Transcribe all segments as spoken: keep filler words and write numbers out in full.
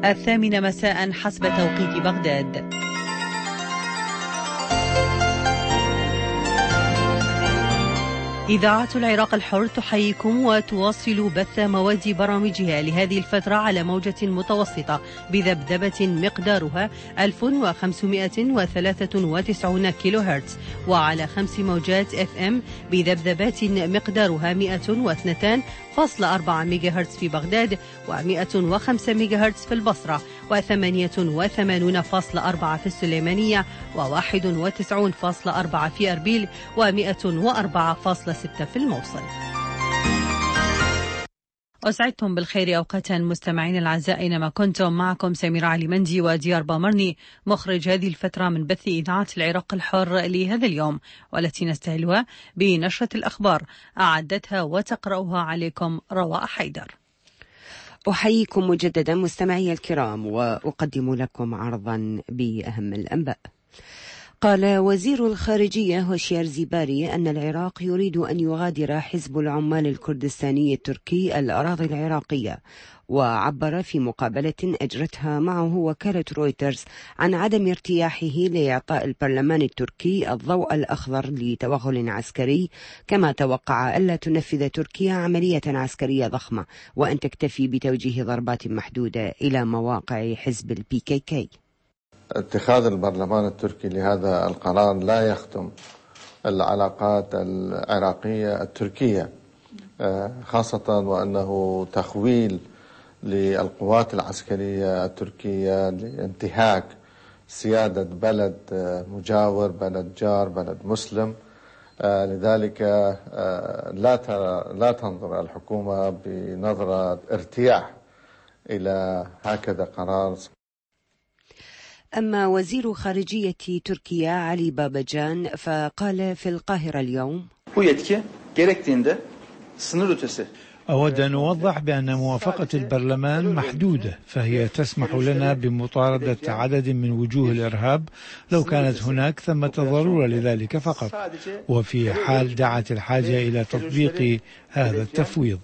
الثامنة مساء حسب توقيت بغداد. إذاعة العراق الحر تحييكم وتواصل بث مواد برامجها لهذه الفترة على موجة متوسطة بذبذبة مقدارها ألف وخمسمائة وثلاثة وتسعين كيلو هرتز، وعلى خمس موجات اف ام بذبذبات مقدارها مئة واثنين فاصلة أربعة ميجا هرتز في بغداد، ومئة وخمسة ميجا هرتز في البصرة، وثمانية وثمانين فاصلة أربعة في السليمانية، وواحد وتسعين فاصلة أربعة في أربيل، ومئة وأربعة فاصلة ستة في الموصل. أسعدتم بالخير أوقاتا مستمعين الأعزاء أينما كنتم. معكم سميرة علي مندي وديار بامرني مخرج هذه الفترة من بث إذاعة العراق الحر لهذا اليوم، والتي نستهلها بنشرة الأخبار أعدتها وتقرأها عليكم رواء حيدر. أحييكم مجددا مستمعي الكرام وأقدم لكم عرضا بأهم الأنباء. قال وزير الخارجية هوشيار زيباري أن العراق يريد أن يغادر حزب العمال الكردستاني التركي الأراضي العراقية، وعبر في مقابلة أجرتها معه وكالة رويترز عن عدم ارتياحه لإعطاء البرلمان التركي الضوء الأخضر لتوغل عسكري، كما توقع ألا تنفذ تركيا عملية عسكرية ضخمة وأن تكتفي بتوجيه ضربات محدودة إلى مواقع حزب البي كي كي. اتخاذ البرلمان التركي لهذا القرار لا يخدم العلاقات العراقية التركية، خاصة وأنه تخويل للقوات العسكرية التركية لانتهاك سيادة بلد مجاور، بلد جار، بلد مسلم. لذلك لا لا تنظر الحكومة بنظرة ارتياح إلى هكذا قرار. أما وزير خارجية تركيا علي باباجان فقال في القاهرة اليوم: أود أن أوضح بأن موافقة البرلمان محدودة، فهي تسمح لنا بمطاردة عدد من وجوه الإرهاب لو كانت هناك ثمة ضرورة لذلك فقط، وفي حال دعت الحاجة إلى تطبيق هذا التفويض.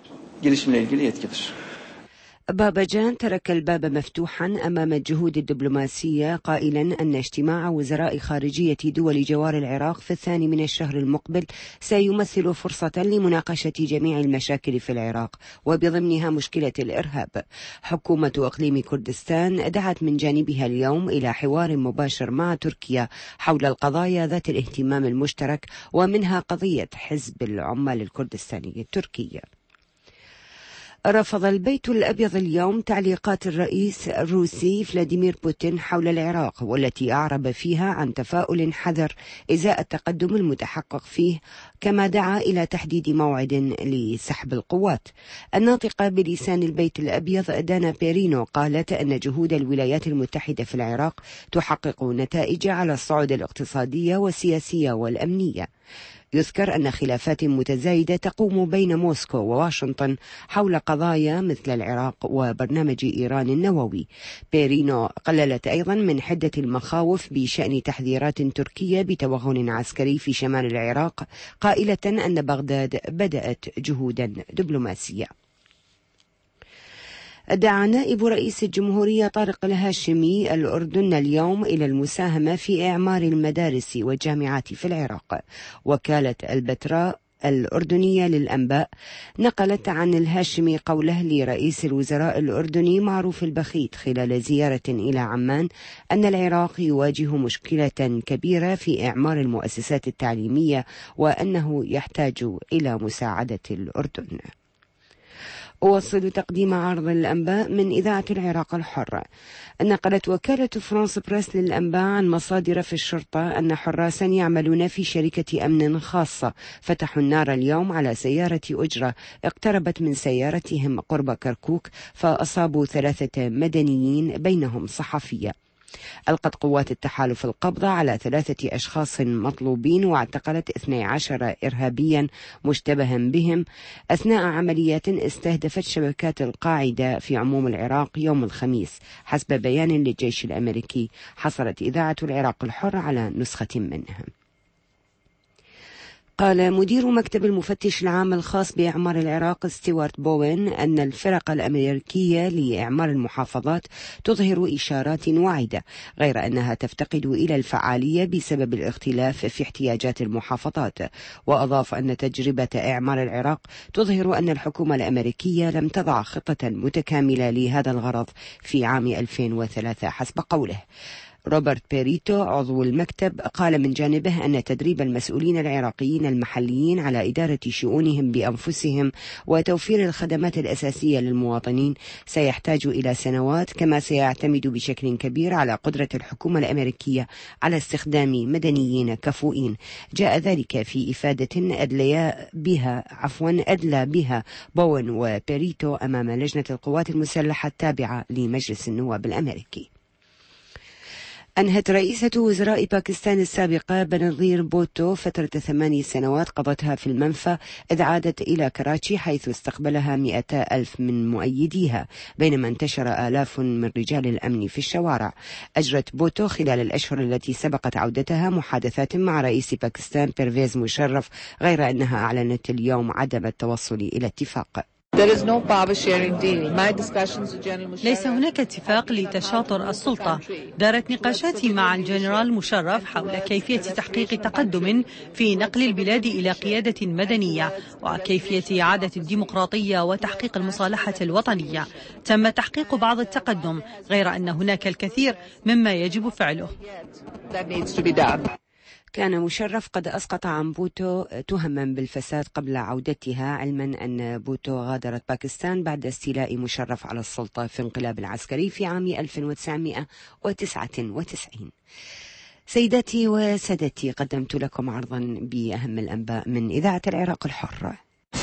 باباجان ترك الباب مفتوحا أمام الجهود الدبلوماسية، قائلا أن اجتماع وزراء خارجية دول جوار العراق في الثاني من الشهر المقبل سيمثل فرصة لمناقشة جميع المشاكل في العراق وبضمنها مشكلة الإرهاب. حكومة إقليم كردستان دعت من جانبها اليوم إلى حوار مباشر مع تركيا حول القضايا ذات الاهتمام المشترك، ومنها قضية حزب العمال الكردستاني التركي. رفض البيت الأبيض اليوم تعليقات الرئيس الروسي فلاديمير بوتين حول العراق، والتي أعرب فيها عن تفاؤل حذر إزاء التقدم المتحقق فيه، كما دعا إلى تحديد موعد لسحب القوات. الناطقة بلسان البيت الأبيض دانا بيرينو قالت أن جهود الولايات المتحدة في العراق تحقق نتائج على الصعود الاقتصادية والسياسية والأمنية. يذكر أن خلافات متزايدة تقوم بين موسكو وواشنطن حول قضايا مثل العراق وبرنامج إيران النووي. بيرينو قللت أيضا من حدة المخاوف بشأن تحذيرات تركية بتوغل عسكري في شمال العراق، قائلة أن بغداد بدأت جهودا دبلوماسية. دعا نائب رئيس الجمهورية طارق الهاشمي الأردن اليوم إلى المساهمة في إعمار المدارس والجامعات في العراق. وكالة البتراء الأردنية للأنباء نقلت عن الهاشمي قوله لرئيس الوزراء الأردني معروف البخيت خلال زيارة إلى عمان أن العراق يواجه مشكلة كبيرة في إعمار المؤسسات التعليمية، وأنه يحتاج إلى مساعدة الأردن. أواصل تقديم عرض الأنباء من إذاعة العراق الحر. نقلت وكالة فرانس بريس للأنباء عن مصادر في الشرطة أن حراسا يعملون في شركة أمن خاصة فتحوا النار اليوم على سيارة أجرة اقتربت من سيارتهم قرب كركوك، فأصابوا ثلاثة مدنيين بينهم صحفية. ألقت قوات التحالف القبض على ثلاثة أشخاص مطلوبين، واعتقلت اثني عشر إرهابيا مشتبها بهم أثناء عمليات استهدفت شبكات القاعدة في عموم العراق يوم الخميس، حسب بيان للجيش الأمريكي. حصلت إذاعة العراق الحر على نسخة منها. قال مدير مكتب المفتش العام الخاص بإعمار العراق ستيوارت بوين أن الفرق الأمريكية لإعمار المحافظات تظهر إشارات واعدة، غير أنها تفتقد إلى الفعالية بسبب الاختلاف في احتياجات المحافظات. وأضاف أن تجربة إعمار العراق تظهر أن الحكومة الأمريكية لم تضع خطة متكاملة لهذا الغرض في عام ألفين وثلاثة حسب قوله. روبرت بيريتو عضو المكتب قال من جانبه أن تدريب المسؤولين العراقيين المحليين على إدارة شؤونهم بأنفسهم وتوفير الخدمات الأساسية للمواطنين سيحتاج إلى سنوات، كما سيعتمد بشكل كبير على قدرة الحكومة الأمريكية على استخدام مدنيين كفؤين. جاء ذلك في إفادة أدلى بها عفوا أدلى بها بوين وبيريتو أمام لجنة القوات المسلحة التابعة لمجلس النواب الأمريكي. أنهت رئيسة وزراء باكستان السابقة بنظير بوتو فترة ثماني سنوات قضتها في المنفى، إذ عادت إلى كراتشي حيث استقبلها مئتا ألف من مؤيديها، بينما انتشر آلاف من رجال الأمن في الشوارع. أجرت بوتو خلال الأشهر التي سبقت عودتها محادثات مع رئيس باكستان بيرفيز مشرف، غير أنها أعلنت اليوم عدم التوصل إلى اتفاق. ليس هناك اتفاق لتشاطر السلطة. دارت نقاشاتي مع الجنرال مشرف حول كيفية تحقيق تقدم في نقل البلاد إلى قيادة مدنية وكيفية إعادة الديمقراطية وتحقيق المصالحة الوطنية. تم تحقيق بعض التقدم، غير أن هناك الكثير مما يجب فعله. كان مشرف قد أسقط عن بوتو تهما بالفساد قبل عودتها، علما أن بوتو غادرت باكستان بعد استيلاء مشرف على السلطة في انقلاب العسكري في عام ألف وتسعمئة وتسعة وتسعين. سيداتي وسادتي، قدمت لكم عرضا بأهم الأنباء من إذاعة العراق الحر.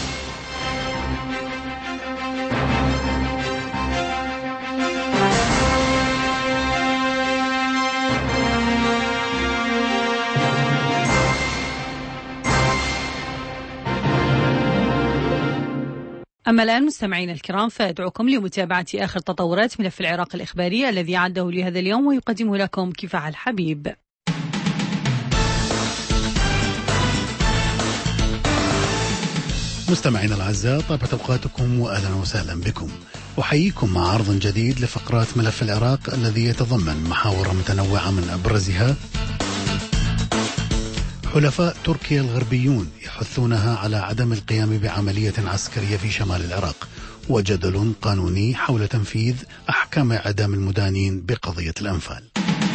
أما الآن مستمعين الكرام، فأدعوكم لمتابعة آخر تطورات ملف العراق الإخباري الذي عده لهذا اليوم ويقدمه لكم كفاح الحبيب. مستمعين الأعزاء، طابت أوقاتكم وأهلا وسهلا بكم. أحييكم مع عرض جديد لفقرات ملف العراق الذي يتضمن محاور متنوعة، من أبرزها: حلفاء تركيا الغربيون يحثونها على عدم القيام بعملية عسكرية في شمال العراق، وجدل قانوني حول تنفيذ أحكام إعدام المدانين بقضية الأنفال.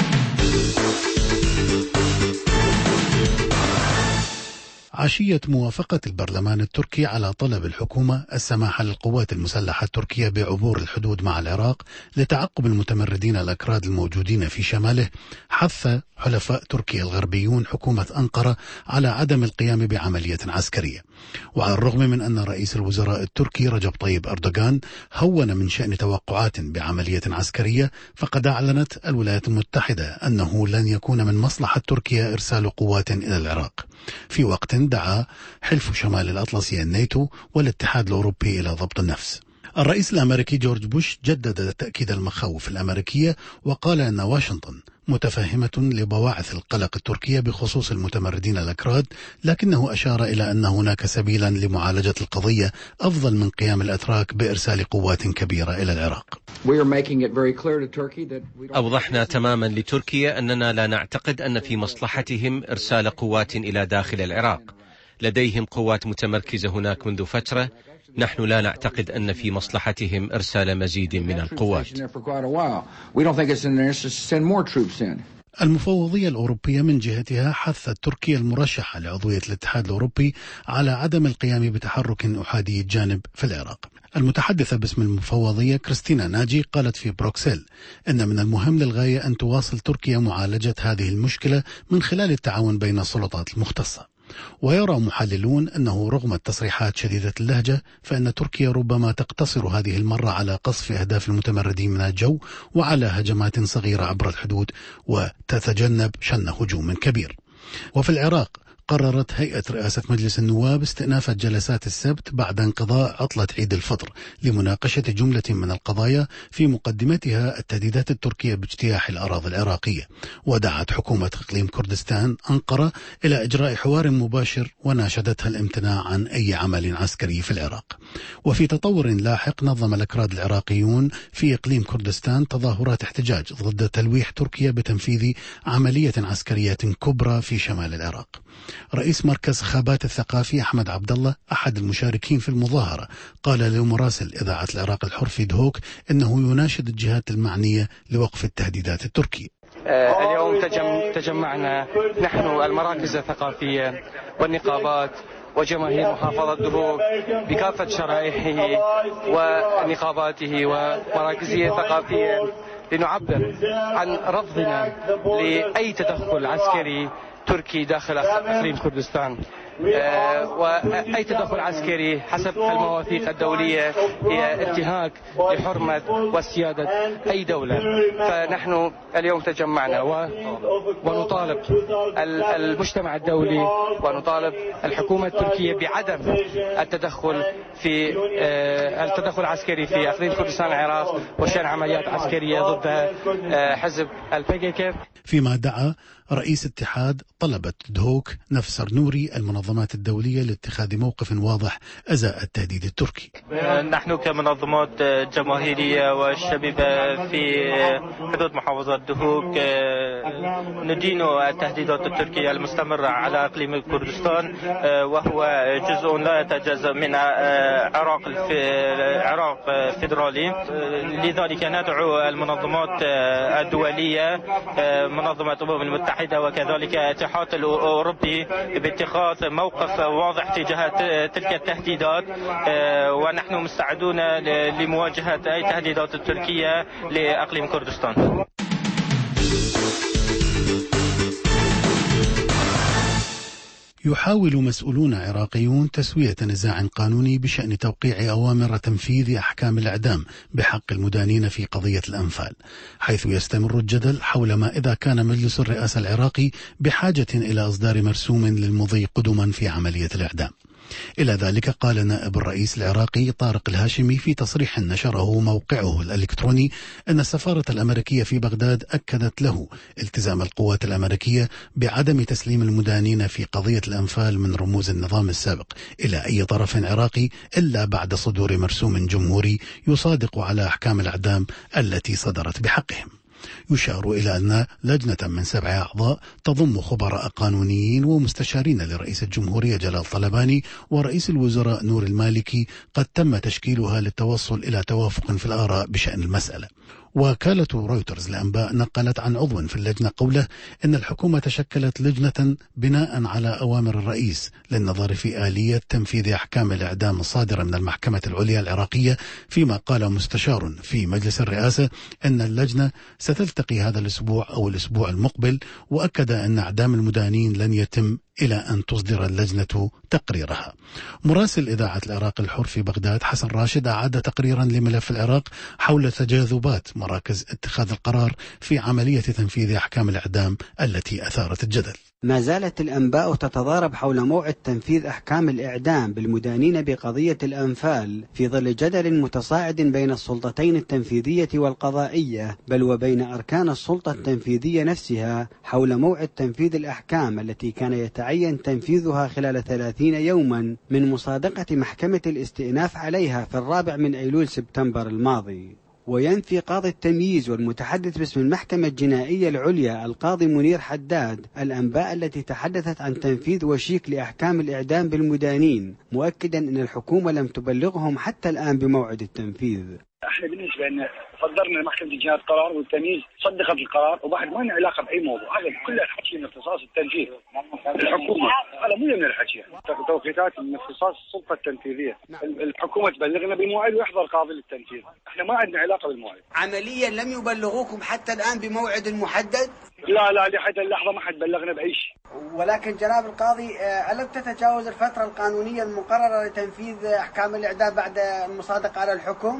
عشية موافقة البرلمان التركي على طلب الحكومة السماح للقوات المسلحة التركية بعبور الحدود مع العراق لتعقب المتمردين الأكراد الموجودين في شماله، حث حلفاء تركيا الغربيون حكومة أنقرة على عدم القيام بعملية عسكرية. وعلى الرغم من أن رئيس الوزراء التركي رجب طيب أردوغان هون من شأن توقعات بعملية عسكرية، فقد أعلنت الولايات المتحدة أنه لن يكون من مصلحة تركيا إرسال قوات إلى العراق، في وقت دعا حلف شمال الأطلسي الناتو والاتحاد الأوروبي إلى ضبط النفس. الرئيس الأمريكي جورج بوش جدد تأكيد المخاوف الأمريكية، وقال أن واشنطن متفهمة لبواعث القلق التركية بخصوص المتمردين الأكراد، لكنه أشار إلى أن هناك سبيلا لمعالجة القضية أفضل من قيام الأتراك بإرسال قوات كبيرة إلى العراق. أوضحنا تماما لتركيا أننا لا نعتقد أن في مصلحتهم إرسال قوات إلى داخل العراق. لديهم قوات متمركزة هناك منذ فترة. نحن لا نعتقد أن في مصلحتهم إرسال مزيد من القوات. المفوضية الأوروبية من جهتها حثت تركيا المرشحة لعضوية الاتحاد الأوروبي على عدم القيام بتحرك أحادي الجانب في العراق. المتحدثة باسم المفوضية كريستينا ناجي قالت في بروكسل إن من المهم للغاية أن تواصل تركيا معالجة هذه المشكلة من خلال التعاون بين السلطات المختصة. ويرى محللون أنه رغم التصريحات شديدة اللهجة، فإن تركيا ربما تقتصر هذه المرة على قصف أهداف المتمردين من الجو وعلى هجمات صغيرة عبر الحدود، وتتجنب شن هجوم كبير. وفي العراق قررت هيئة رئاسة مجلس النواب استئناف جلسات السبت بعد انقضاء عطلة عيد الفطر لمناقشة جملة من القضايا في مقدمتها التهديدات التركية باجتياح الأراضي العراقية. ودعت حكومة إقليم كردستان أنقرة إلى إجراء حوار مباشر وناشدتها الامتناع عن أي عمل عسكري في العراق. وفي تطور لاحق نظم الأكراد العراقيون في إقليم كردستان تظاهرات احتجاج ضد تلويح تركيا بتنفيذ عملية عسكرية كبرى في شمال العراق. رئيس مركز خابات الثقافي أحمد عبد الله أحد المشاركين في المظاهرة قال لمراسل إذاعة العراق الحر في دهوك إنه يناشد الجهات المعنية لوقف التهديدات التركية. اليوم تجم تجمعنا نحن المراكز الثقافية والنقابات وجماهير محافظة دهوك بكافة شرائحه ونقاباته ومراكزه الثقافية لنعبر عن رفضنا لأي تدخل عسكري تركي داخل إقليم كردستان. آه وأي تدخل عسكري حسب المواثيق الدولية هي انتهاك لحرمة وسيادة أي دولة. فنحن اليوم تجمعنا ونطالب المجتمع الدولي ونطالب الحكومة التركية بعدم التدخل في آه التدخل العسكري في إقليم كردستان العراق وشن عمليات عسكرية ضد آه حزب البي كي كي. فيما دعا رئيس اتحاد طلبة دهوك نفسر نوري المنظمات الدولية لاتخاذ موقف واضح أزاء التهديد التركي. نحن كمنظمات جماهيرية والشبيبة في حدود محافظة دهوك ندين التهديدات التركية المستمرة على إقليم كردستان وهو جزء لا يتجزأ من عراق العراق فيدرالي. لذلك ندعو المنظمات الدولية منظمة الأمم المتحدة وكذلك الاتحاد الأوروبي باتخاذ موقف واضح تجاه تلك التهديدات ونحن مستعدون لمواجهة أي تهديدات تركية لإقليم كردستان. يحاول مسؤولون عراقيون تسوية نزاع قانوني بشأن توقيع أوامر تنفيذ أحكام الإعدام بحق المدانين في قضية الأنفال، حيث يستمر الجدل حول ما إذا كان مجلس الرئاسة العراقي بحاجة إلى إصدار مرسوم للمضي قدما في عملية الإعدام. إلى ذلك قال نائب الرئيس العراقي طارق الهاشمي في تصريح نشره موقعه الإلكتروني أن السفارة الأمريكية في بغداد أكدت له التزام القوات الأمريكية بعدم تسليم المدانين في قضية الأنفال من رموز النظام السابق إلى أي طرف عراقي إلا بعد صدور مرسوم جمهوري يصادق على أحكام الإعدام التي صدرت بحقهم. يشار إلى أن لجنة من سبع أعضاء تضم خبراء قانونيين ومستشارين لرئيس الجمهورية جلال طلباني ورئيس الوزراء نور المالكي قد تم تشكيلها للتوصل إلى توافق في الآراء بشأن المسألة. وكالة رويترز لأنباء نقلت عن عضو في اللجنة قوله إن الحكومة شكلت لجنة بناء على أوامر الرئيس للنظر في آلية تنفيذ أحكام الإعدام الصادرة من المحكمة العليا العراقية، فيما قال مستشار في مجلس الرئاسة أن اللجنة ستلتقي هذا الأسبوع أو الأسبوع المقبل، وأكد أن إعدام المدانين لن يتم إلى أن تصدر اللجنة تقريرها. مراسل إذاعة العراق الحر في بغداد حسن راشد أعاد تقريرا لملف العراق حول تجاذبات مراكز اتخاذ القرار في عملية تنفيذ أحكام الإعدام التي أثارت الجدل. ما زالت الأنباء تتضارب حول موعد تنفيذ أحكام الإعدام بالمدانين بقضية الأنفال في ظل جدل متصاعد بين السلطتين التنفيذية والقضائية، بل وبين أركان السلطة التنفيذية نفسها حول موعد تنفيذ الأحكام التي كان يتعين تنفيذها خلال ثلاثين يوما من مصادقة محكمة الاستئناف عليها في الرابع من أيلول سبتمبر الماضي. وينفي قاضي التمييز والمتحدث باسم المحكمة الجنائية العليا القاضي منير حداد الأنباء التي تحدثت عن تنفيذ وشيك لأحكام الإعدام بالمدانين، مؤكدا أن الحكومة لم تبلغهم حتى الآن بموعد التنفيذ. احنا بالنسبه لنا صدرنا محكمه الجنايات قرار والتمييز صدقت القرار وبعد ما لنا علاقه باي موضوع، هذا كله الحكي من اختصاص التنفيذ الحكومه، هذا مو من الحكي توقيتات من اختصاص السلطه التنفيذيه. الحكومه تبلغنا بالموعد ويحضر قاضي للتنفيذ، احنا ما عندنا علاقه بالموعد. عمليا لم يبلغوكم حتى الان بموعد المحدد؟ لا لا لحد اللحظه ما حد بلغنا باي شيء. ولكن جناب القاضي ألم تتجاوز الفتره القانونيه المقرره لتنفيذ احكام الاعدام بعد المصادقه على الحكم؟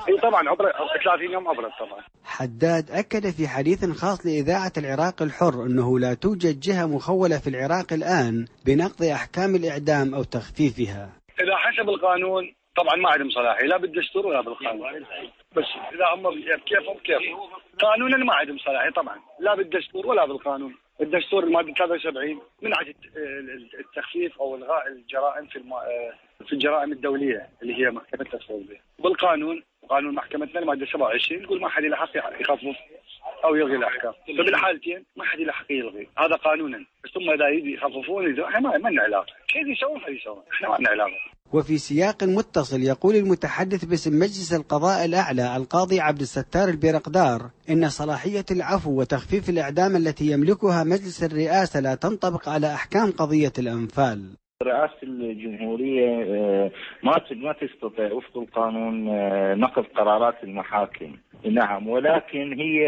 اي طبعا عبر ثلاثين يوم عبرت طبعا. حداد أكد في حديث خاص لإذاعة العراق الحر أنه لا توجد جهة مخولة في العراق الآن بنقض أحكام الإعدام أو تخفيفها. إذا حسب القانون طبعا ما عندهم صلاحية لا بالدستور ولا بالقانون، بس إذا هم كيفهم كيفهم قانونا ما عندهم صلاحية طبعا لا بالدستور ولا بالقانون. الدستور المادة ثلاثة وسبعين منعت التخفيف أو إلغاء الجرائم في الم... في الجرائم الدولية اللي هي محكمة التصوير. بالقانون قانون محكمتنا المادة سبعة وعشرين يقول ما حد له حق يخفف أو يلغي الأحكام، فبالحالتين ما حد له حق يلغي هذا قانونا، بس ثم إذا يخففون احنا ما ما لنا علاقة، كيف يسوون هذا يسوون احنا ما لنا علاقة. وفي سياق متصل يقول المتحدث باسم مجلس القضاء الأعلى القاضي عبد الستار البيرقدار إن صلاحية العفو وتخفيف الإعدام التي يملكها مجلس الرئاسة لا تنطبق على أحكام قضية الأنفال. رئاسة الجمهورية ما ما تستطيع وفق القانون نقض قرارات المحاكم، نعم، ولكن هي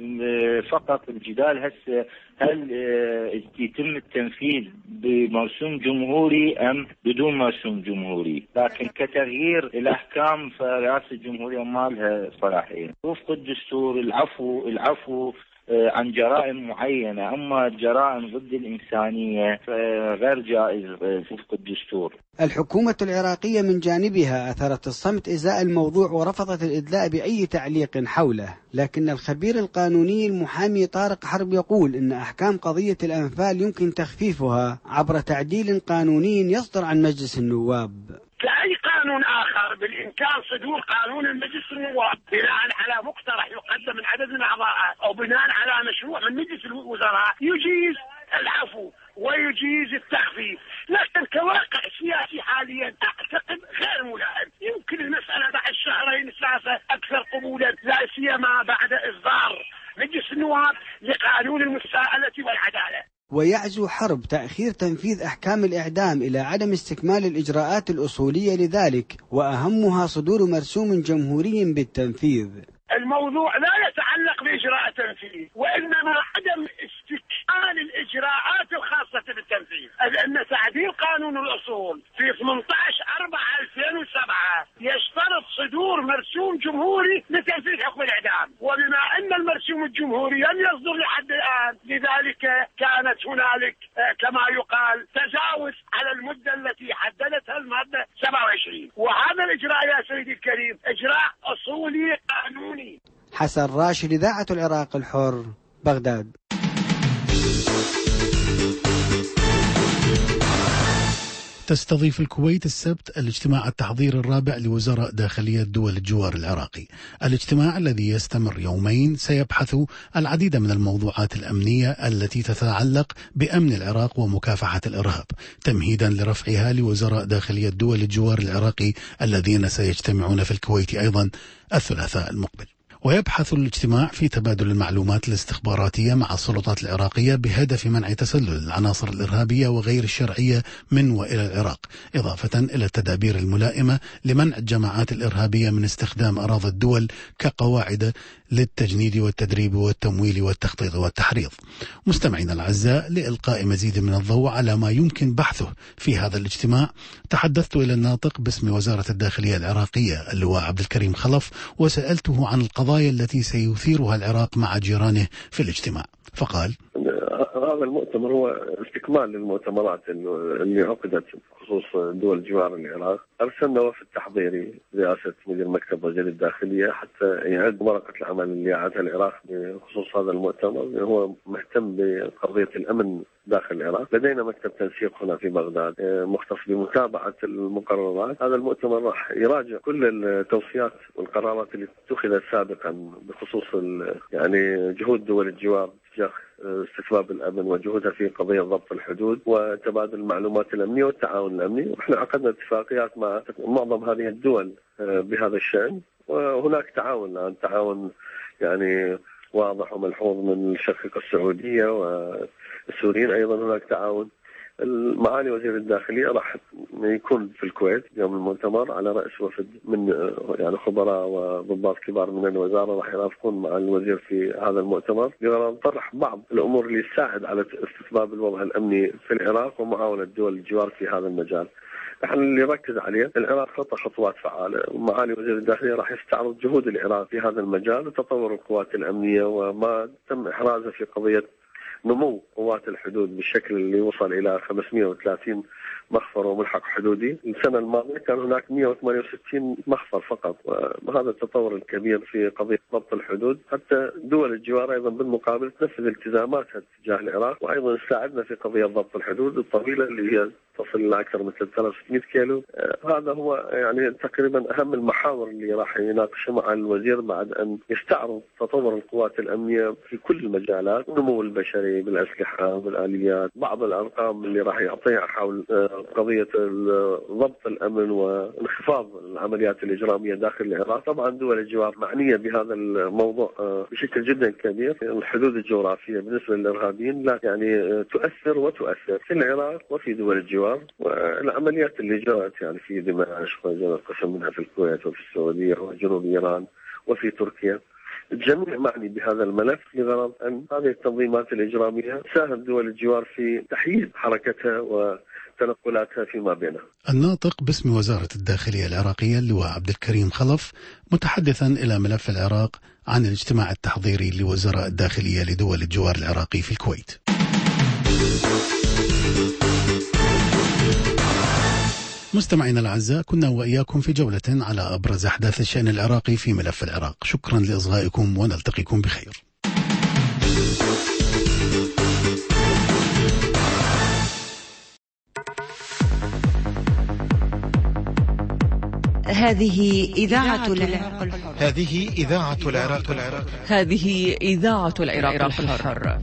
فقط الجدال هسه هل يتم التنفيذ بمرسوم جمهوري أم بدون مرسوم جمهوري، لكن كتغيير الأحكام فرئاسة الجمهورية ما لها صلاحية وفق الدستور. العفو العفو عن جرائم معينة، أما الجرائم ضد الإنسانية غير جائز وفق الدستور. الحكومة العراقية من جانبها أثرت الصمت إزاء الموضوع ورفضت الإدلاء بأي تعليق حوله، لكن الخبير القانوني المحامي طارق حرب يقول إن أحكام قضية الأنفال يمكن تخفيفها عبر تعديل قانوني يصدر عن مجلس النواب. كأي قانون آخر بالإمكان صدور قانون المجلس النواب بناء على مقترح يقدم من عدد من أعضائه أو بناء على مشروع من مجلس الوزراء يجيز العفو ويجيز التخفيف، لكن كواقع سياسي حاليا أعتقد غير ملائم. يمكن المسألة بعد شهرين ثلاثة أكثر قبولا، لا سيما بعد إصدار مجلس النواب لقانون المساءلة والعدالة. ويعزو حرب تأخير تنفيذ أحكام الإعدام إلى عدم استكمال الإجراءات الأصولية لذلك، وأهمها صدور مرسوم جمهوري بالتنفيذ. الموضوع لا يتعلق بإجراء تنفيذ، وإنما عدم استكمال الإجراءات الخاصة بالتنفيذ، لأن تعديل قانون الأصول في ثمانية عشر أربعة ألفين وسبعة يشترط صدور مرسوم جمهوري لتنفيذ حكم الإعدام، وبما أن المرسوم الجمهوري لم يصدر لحد الآن لذلك كانت هنالك كما يقال تجاوز على المدة التي حددتها المادة سبعة وعشرين، وهذا الإجراء يا سيدي الكريم إجراء أصولي قانوني. حسن راشد، إذاعة العراق الحر، بغداد. تستضيف الكويت السبت الاجتماع التحضير الرابع لوزراء داخلية دول الجوار العراقي. الاجتماع الذي يستمر يومين سيبحث العديد من الموضوعات الأمنية التي تتعلق بأمن العراق ومكافحة الإرهاب، تمهيدا لرفعها لوزراء داخلية دول الجوار العراقي الذين سيجتمعون في الكويت أيضا الثلاثاء المقبل. ويبحث الاجتماع في تبادل المعلومات الاستخباراتية مع السلطات العراقية بهدف منع تسلل العناصر الإرهابية وغير الشرعية من وإلى العراق، إضافة إلى التدابير الملائمة لمنع الجماعات الإرهابية من استخدام أراضي الدول كقواعد للتجنيد والتدريب والتمويل والتخطيط والتحريض. مستمعينا الأعزاء، لإلقاء مزيد من الضوء على ما يمكن بحثه في هذا الاجتماع تحدثت إلى الناطق باسم وزارة الداخلية العراقية اللواء عبد الكريم خلف، وسألته عن القضايا التي سيثيرها العراق مع جيرانه في الاجتماع، فقال: هذا المؤتمر هو استكمال للمؤتمرات اللي عقدت بخصوص دول جوار العراق. أرسلنا وفد تحضيري برئاسة مدير مكتب وزير الداخلية حتى يعد ورقة العمل اللي عادها العراق بخصوص هذا المؤتمر، هو مهتم بقضية الأمن داخل العراق. لدينا مكتب تنسيق هنا في بغداد مختص بمتابعة المقررات. هذا المؤتمر راح يراجع كل التوصيات والقرارات اللي اتخذت سابقا بخصوص يعني جهود دول الجوار تجاه استتباب الأمن وجهودها في قضية ضبط الحدود وتبادل المعلومات الأمنية والتعاون الأمني، وإحنا عقدنا اتفاقيات مع معظم هذه الدول بهذا الشأن، وهناك تعاون الآن تعاون يعني واضح وملحوظ من الشقيقة السعودية والسوريين، أيضا هناك تعاون. المعالي وزير الداخلية راح يكون في الكويت يوم المؤتمر على رأس وفد من يعني خبراء وضباط كبار من الوزارة راح يرافقون مع الوزير في هذا المؤتمر بغرض طرح بعض الأمور اللي تساعد على استتباب الوضع الأمني في العراق ومعاونة دول الجوار في هذا المجال. نحن اللي نركز عليه العراق خطى خطوات فعالة، ومعالي وزير الداخلية راح يستعرض جهود العراق في هذا المجال وتطور القوات الأمنية وما تم إحرازه في قضية نمو قوات الحدود بالشكل اللي وصل إلى خمسمئة وثلاثين مخفر وملحق حدودي. السنة الماضية كان هناك مئة وثمانية وستين مخفر فقط، وهذا التطور الكبير في قضية ضبط الحدود. حتى دول الجوار أيضا بالمقابل تنفذ التزاماتها تجاه العراق وأيضا تساعدنا في قضية ضبط الحدود الطويلة اللي هي تصل إلى أكثر من ثلاثة آلاف وستمئة كيلو. هذا هو يعني تقريبا أهم المحاور اللي راح يناقشها مع الوزير بعد أن يستعرض تطور القوات الأمنية في كل المجالات، النمو البشري بالأسلحة والآليات، بعض الأرقام اللي راح يعطيها حول قضية ضبط الأمن وانخفاض العمليات الإجرامية داخل العراق. طبعا دول الجوار معنية بهذا الموضوع بشكل جدا كبير. الحدود الجغرافية بالنسبة للإرهابيين لا يعني تؤثر وتؤثر في العراق وفي دول الجوار، والعمليات اللي جرت يعني في دمشق وجرت قسم منها في الكويت وفي السعودية وجنوب إيران وفي تركيا، الجميع معني بهذا الملف لغرض أن هذه التنظيمات الإجرامية تساهم دول الجوار في تحييد حركتها وتنقلاتها فيما بينها. الناطق باسم وزارة الداخلية العراقية اللواء عبد الكريم خلف متحدثا إلى ملف العراق عن الاجتماع التحضيري لوزراء الداخلية لدول الجوار العراقي في الكويت. مستمعينا الأعزاء، كنا وإياكم في جولة على أبرز أحداث الشأن العراقي في ملف العراق. شكرا لإصغائكم ونلتقيكم بخير. هذه إذاعة العراق الحر. هذه إذاعة العراق الحر. هذه إذاعة العراق الحر.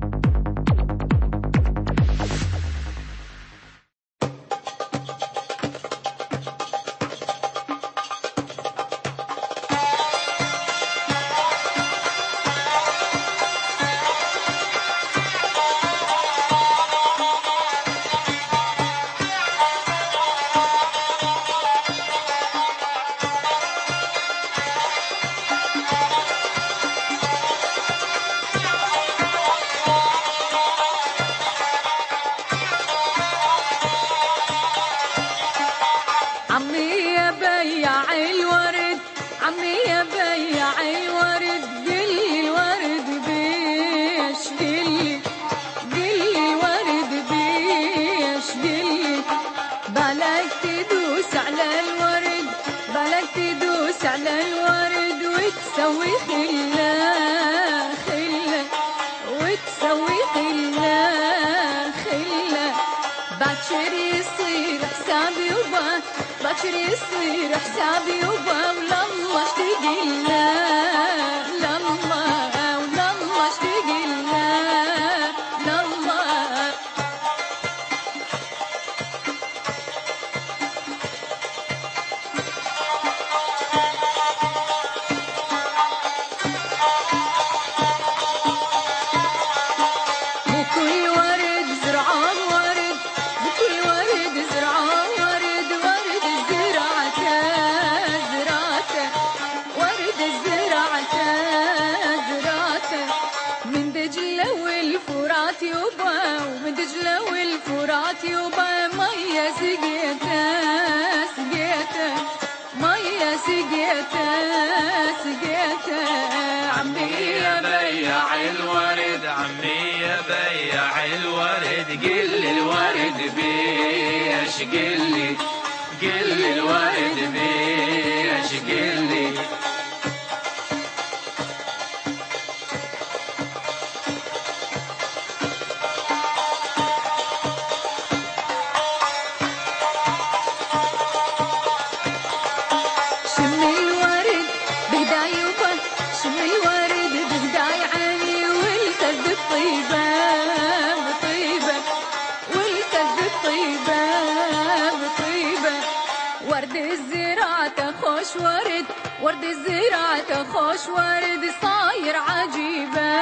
ورد الزراعة خوش ورد صاير عجيبة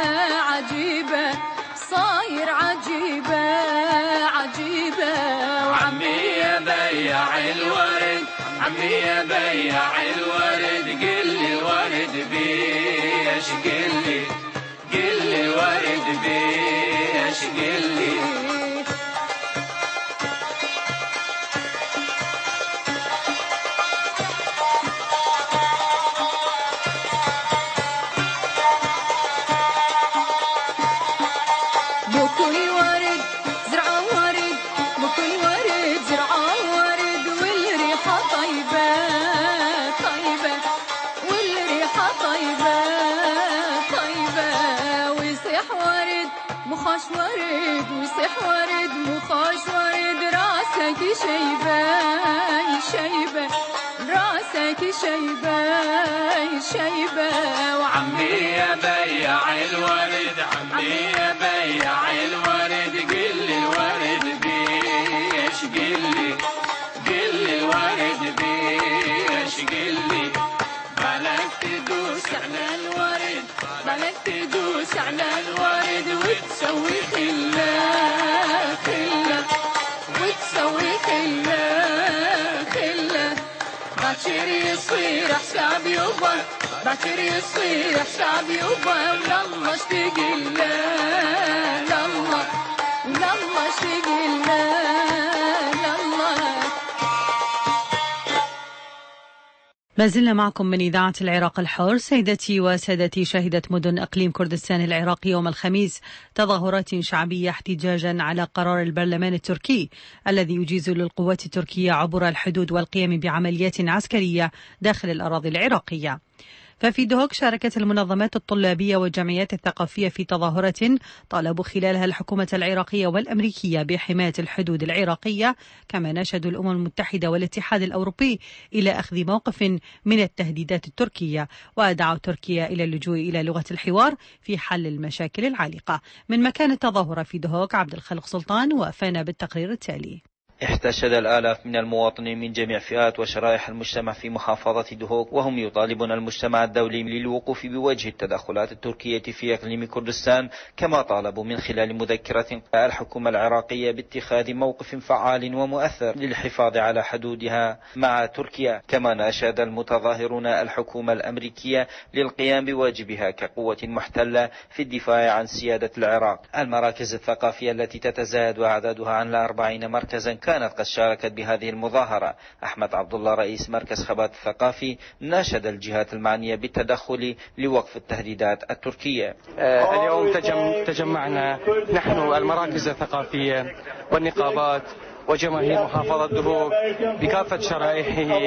عجيبة صاير عجيبة عجيبة. وعمي يا بياع الورد عمي يا بياع الورد قل لي الورد بيش قل لي قل لي الورد بيش قل لي. طيبة طيبة والريحة طيبة طيبة ويصيح ورد مخاش ورد ويصيح ورد مخاش ورد راسك شيبة شيبة راسك شيبة شيبة عمي يا بيع الورد عمي يا بيع الورد قل الورد بيش قلي قل الورد بيش قلي بالك تدوس على الورد بالك تدوس على الورد وتسوي خلة خلة وتسوي خلة خلة باكر يصير حساب يوبا باكر يصير حساب يوبا ولله اشتاق له لله ولله اشتاق له لله. ما زلنا معكم من إذاعة العراق الحر. سيدتي وسادتي، شهدت مدن إقليم كردستان العراقي يوم الخميس تظاهرات شعبية احتجاجا على قرار البرلمان التركي الذي يجيز للقوات التركية عبور الحدود والقيام بعمليات عسكرية داخل الأراضي العراقية. ففي دهوك شاركت المنظمات الطلابية والجمعيات الثقافية في تظاهرة طالبوا خلالها الحكومة العراقية والأمريكية بحماية الحدود العراقية، كما ناشدوا الأمم المتحدة والاتحاد الأوروبي إلى أخذ موقف من التهديدات التركية، ودعوا تركيا إلى اللجوء إلى لغة الحوار في حل المشاكل العالقة. من مكان التظاهرة في دهوك عبد الخالق سلطان وفانا بالتقرير التالي. احتشد الآلاف من المواطنين من جميع فئات وشرائح المجتمع في محافظة دهوك، وهم يطالبون المجتمع الدولي للوقوف بوجه التدخلات التركية في إقليم كردستان، كما طالبوا من خلال مذكرة الحكومة العراقية باتخاذ موقف فعال ومؤثر للحفاظ على حدودها مع تركيا. كما ناشد المتظاهرون الحكومة الأمريكية للقيام بواجبها كقوة محتلة في الدفاع عن سيادة العراق. المراكز الثقافية التي تتزايد أعدادها عن الأربعين مركزا كانت قد شاركت بهذه المظاهرة. أحمد عبد الله رئيس مركز خبات الثقافي ناشد الجهات المعنية بالتدخل لوقف التهديدات التركية. آه اليوم تجم تجمعنا نحن المراكز الثقافية والنقابات وجماهير محافظة دهوك بكافة شرائحه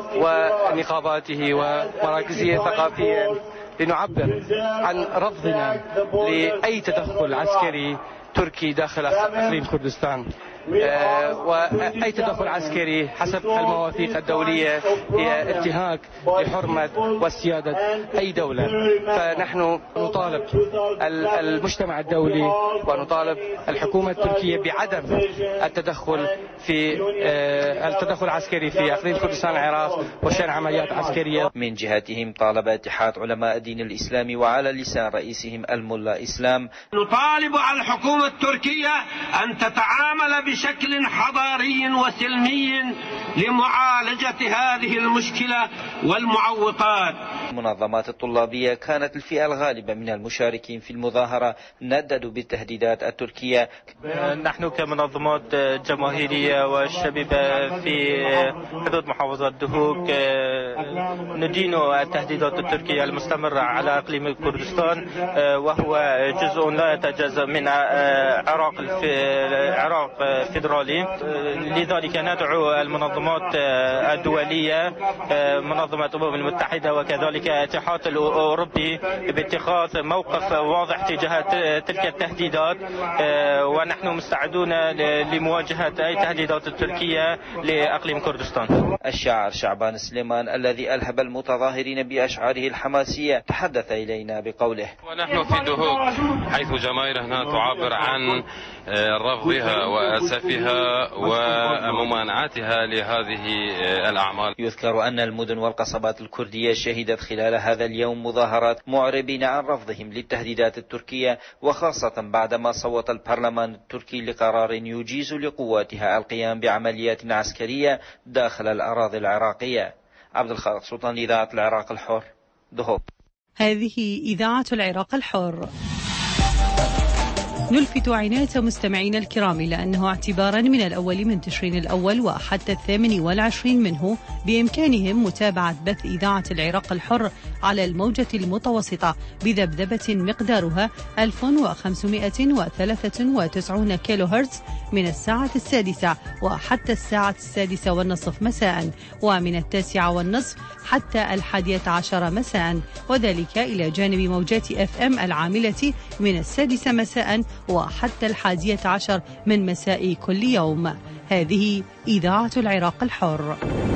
ونقاباته ومراكزه الثقافية لنعبر عن رفضنا لأي تدخل عسكري تركي داخل إقليم كردستان. آه وأي تدخل عسكري حسب المواثيق الدولية هي انتهاك لحرمة وسيادة أي دولة. فنحن نطالب المجتمع الدولي ونطالب الحكومة التركية بعدم التدخل في آه التدخل العسكري في إقليم كردستان العراق وشن عمليات عسكرية. من جهتهم طالب اتحاد علماء الدين الإسلامي وعلى لسان رئيسهم الملا إسلام نطالب على الحكومة التركية أن تتعامل بشكل حضاري وسلمي لمعالجة هذه المشكلة والمعوقات. المنظمات الطلابية كانت الفئة الغالبة من المشاركين في المظاهرة نددوا بالتهديدات التركية. نحن كمنظمات جماهيرية والشبيبة في حدود محافظة دهوك ندين التهديدات التركية المستمرة على إقليم كردستان، وهو جزء لا يتجزأ من عراق العراق فيدرالي. لذلك ندعو المنظمات الدولية، منظمة الأمم المتحدة وكذلك الاتحاد الأوروبي باتخاذ موقف واضح تجاه تلك التهديدات، ونحن مستعدون لمواجهة أي تهديدات التركية لإقليم كردستان. الشاعر شعبان سليمان الذي ألهب المتظاهرين بأشعاره الحماسية تحدث إلينا بقوله: ونحن في دهوك حيث جماهيرنا تعبر عن رفضها وأسفها وممانعتها لهذه الأعمال. يذكر أن المدن والقصبات الكردية شهدت خلال هذا اليوم مظاهرات معربين عن رفضهم للتهديدات التركية، وخاصة بعدما صوت البرلمان التركي لقرار يجيز لقواتها القيام بعمليات عسكرية داخل الأراضي العراقية. عبد الخالق سلطان، إذاعة العراق الحر، دهوك. هذه إذاعة العراق الحر. نلفت عناية مستمعينا الكرام إلى أنه اعتبارا من الأول من تشرين الأول وحتى الثامن والعشرين منه بإمكانهم متابعة بث إذاعة العراق الحر على الموجة المتوسطة بذبذبة مقدارها ألف وخمسمائة وثلاثة وتسعين كيلو هرتز من الساعة السادسة وحتى الساعة السادسة والنصف مساء، ومن التاسعة والنصف حتى الحادية عشر مساء، وذلك إلى جانب موجات اف ام العاملة من السادسة مساء وحتى الحادية عشر من مساء كل يوم. هذه إذاعة العراق الحر.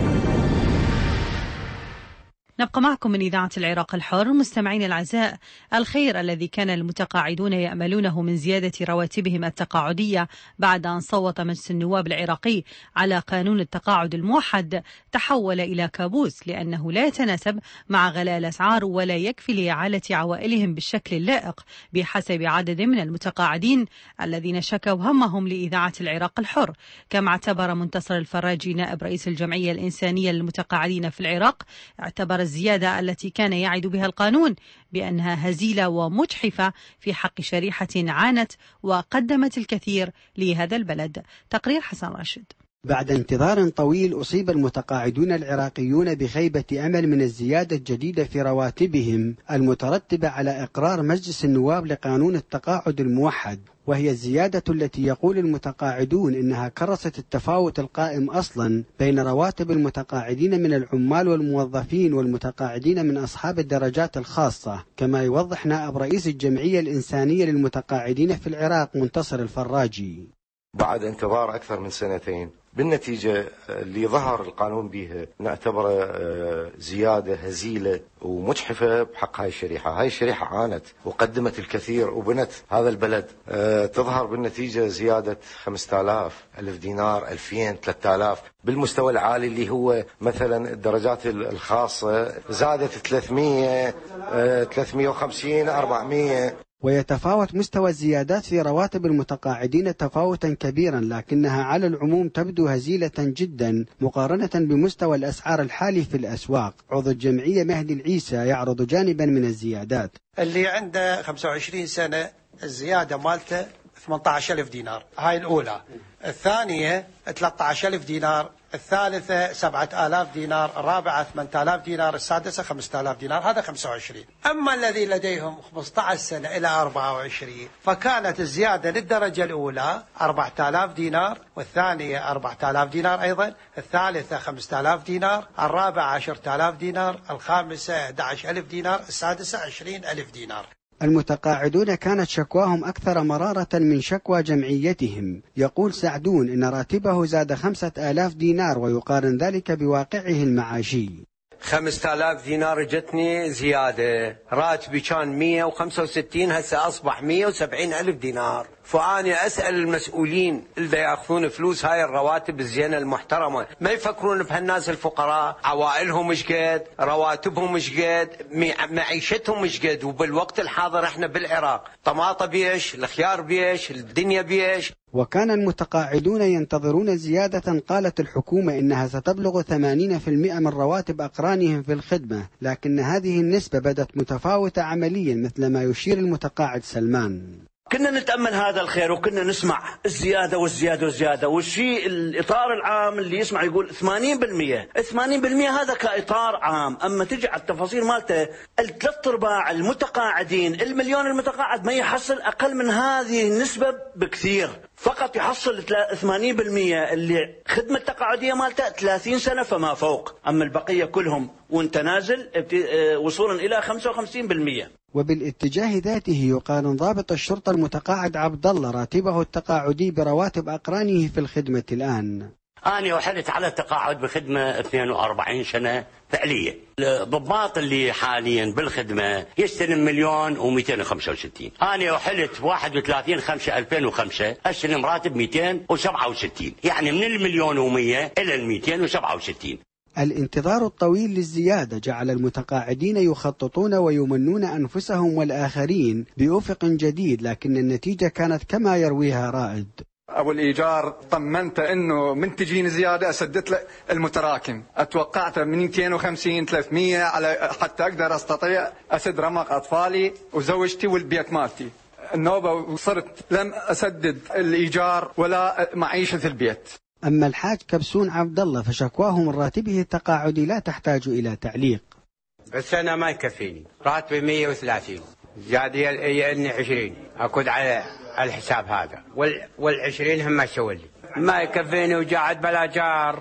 نبقى معكم من إذاعة العراق الحر. مستمعين الأعزاء، الخير الذي كان المتقاعدون يأملونه من زيادة رواتبهم التقاعدية بعد أن صوت مجلس النواب العراقي على قانون التقاعد الموحد تحول إلى كابوس، لأنه لا يتناسب مع غلاء الأسعار ولا يكفي لإعالة عوائلهم بالشكل اللائق، بحسب عدد من المتقاعدين الذين شكوا همهم لإذاعة العراق الحر. كما اعتبر منتصر الفراجي نائب رئيس الجمعية الإنسانية للمتقاعدين في العراق، اعتبر الزيادة التي كان يعد بها القانون بأنها هزيلة ومجحفة في حق شريحة عانت وقدمت الكثير لهذا البلد. تقرير حسن راشد. بعد انتظار طويل أصيب المتقاعدون العراقيون بخيبة أمل من الزيادة الجديدة في رواتبهم المترتبة على إقرار مجلس النواب لقانون التقاعد الموحد، وهي الزيادة التي يقول المتقاعدون إنها كرست التفاوت القائم أصلا بين رواتب المتقاعدين من العمال والموظفين والمتقاعدين من أصحاب الدرجات الخاصة، كما يوضح نائب رئيس الجمعية الإنسانية للمتقاعدين في العراق منتصر الفراجي. بعد انتظار أكثر من سنتين، بالنتيجة اللي ظهر القانون بها نعتبره زيادة هزيلة ومجحفة بحق هاي الشريحة. هاي الشريحة عانت وقدمت الكثير وبنت هذا البلد. تظهر بالنتيجة زيادة خمسة آلاف، ألف دينار، ألفين، ثلاثة آلاف. بالمستوى العالي اللي هو مثلا الدرجات الخاصة زادت ثلاثمائة، ثلاثمائة وخمسين، أربعمائة. ويتفاوت مستوى الزيادات في رواتب المتقاعدين تفاوتا كبيرا، لكنها على العموم تبدو هزيلة جدا مقارنة بمستوى الأسعار الحالي في الأسواق. عضو الجمعية مهدي العيسى يعرض جانبا من الزيادات. اللي عنده خمسة وعشرين سنة الزيادة مالته ثمانية عشر ألف دينار، هاي الأولى. الثانية ثلاثة عشر ألف دينار، الثالثة سبعة آلاف دينار، الرابعة ثمانية آلاف دينار، السادسة خمسة آلاف دينار. هذا خمسة وعشرين. أما الذي لديهم خمسة عشر سنة إلى أربعة وعشرين فكانت الزيادة للدرجة الأولى أربعة آلاف دينار، والثانية أربعة آلاف دينار أيضا، الثالثة خمسة آلاف دينار، الرابعة عشرة آلاف دينار، الخامسة أحد عشر ألف دينار، السادسة عشرين ألف دينار. المتقاعدون كانت شكواهم أكثر مرارة من شكوى جمعيتهم. يقول سعدون إن راتبه زاد خمسة آلاف دينار ويقارن ذلك بواقعه المعاشي. خمسة آلاف دينار جتني زيادة، راتبي كان مئة وخمسة وستين، هسه أصبح مئة وسبعين ألف دينار. فأنا أسأل المسؤولين اللي يأخذون فلوس هاي الرواتب الزينة المحترمة، ما يفكرون بهالناس الفقراء، عوائلهم مش قد، رواتبهم مش قد، معيشتهم مش قد. وبالوقت الحاضر احنا بالعراق طماطة بيش، الخيار بيش، الدنيا بيش. وكان المتقاعدون ينتظرون زيادة قالت الحكومة إنها ستبلغ ثمانين بالمئة من رواتب أقرانهم في الخدمة، لكن هذه النسبة بدت متفاوتة عمليا مثل ما يشير المتقاعد سلمان. كنا نتأمل هذا الخير وكنا نسمع الزيادة والزيادة والزيادة، والشيء الإطار العام اللي يسمع يقول ثمانين بالمئة. ثمانين بالمئة هذا كإطار عام، أما تجي على التفاصيل مالته الثلاث أرباع المتقاعدين، المليون المتقاعد ما يحصل أقل من هذه النسبة بكثير، فقط يحصل ثمانين بالمئة اللي خدمة تقاعدية مالته ثلاثين سنة فما فوق، أما البقية كلهم وانت نازل وصولا إلى خمسة وخمسين بالمئة. وبالاتجاه ذاته يقارن ضابط الشرطة المتقاعد عبد الله راتبه التقاعدي برواتب أقرانه في الخدمة الآن. أنا أحلت على التقاعد بخدمة اثنين وأربعين سنة فعلية. الضباط اللي حاليا بالخدمة يستلم مليون ومئتين وخمسة وستين. أنا أحلت واحد وثلاثين خمسة ألفين وخمسة أستلم راتب مئتين وسبعة وستين، يعني من المليون ومية إلى المئتين وسبعة وستين. الانتظار الطويل للزيادة جعل المتقاعدين يخططون ويمنون أنفسهم والآخرين بأفق جديد، لكن النتيجة كانت كما يرويها رائد. أبو الإيجار طمنت أنه من تجيني زيادة أسدت له المتراكم، أتوقعت من مئتين وخمسين ثلاثمئة على حتى أقدر أستطيع أسد رمق أطفالي وزوجتي والبيت مالتي. النوبة وصرت لم أسدد الإيجار ولا معيشة البيت. أما الحاج كبسون عبد الله فشكواه من راتبه التقاعدي لا تحتاج إلى تعليق. السنة ما يكفيني، راتبي مية وثلاثين، زاد يأني عشرين، أكد على الحساب هذا، والعشرين هم ما يسوي لي، ما يكفيني وقاعد بلا جار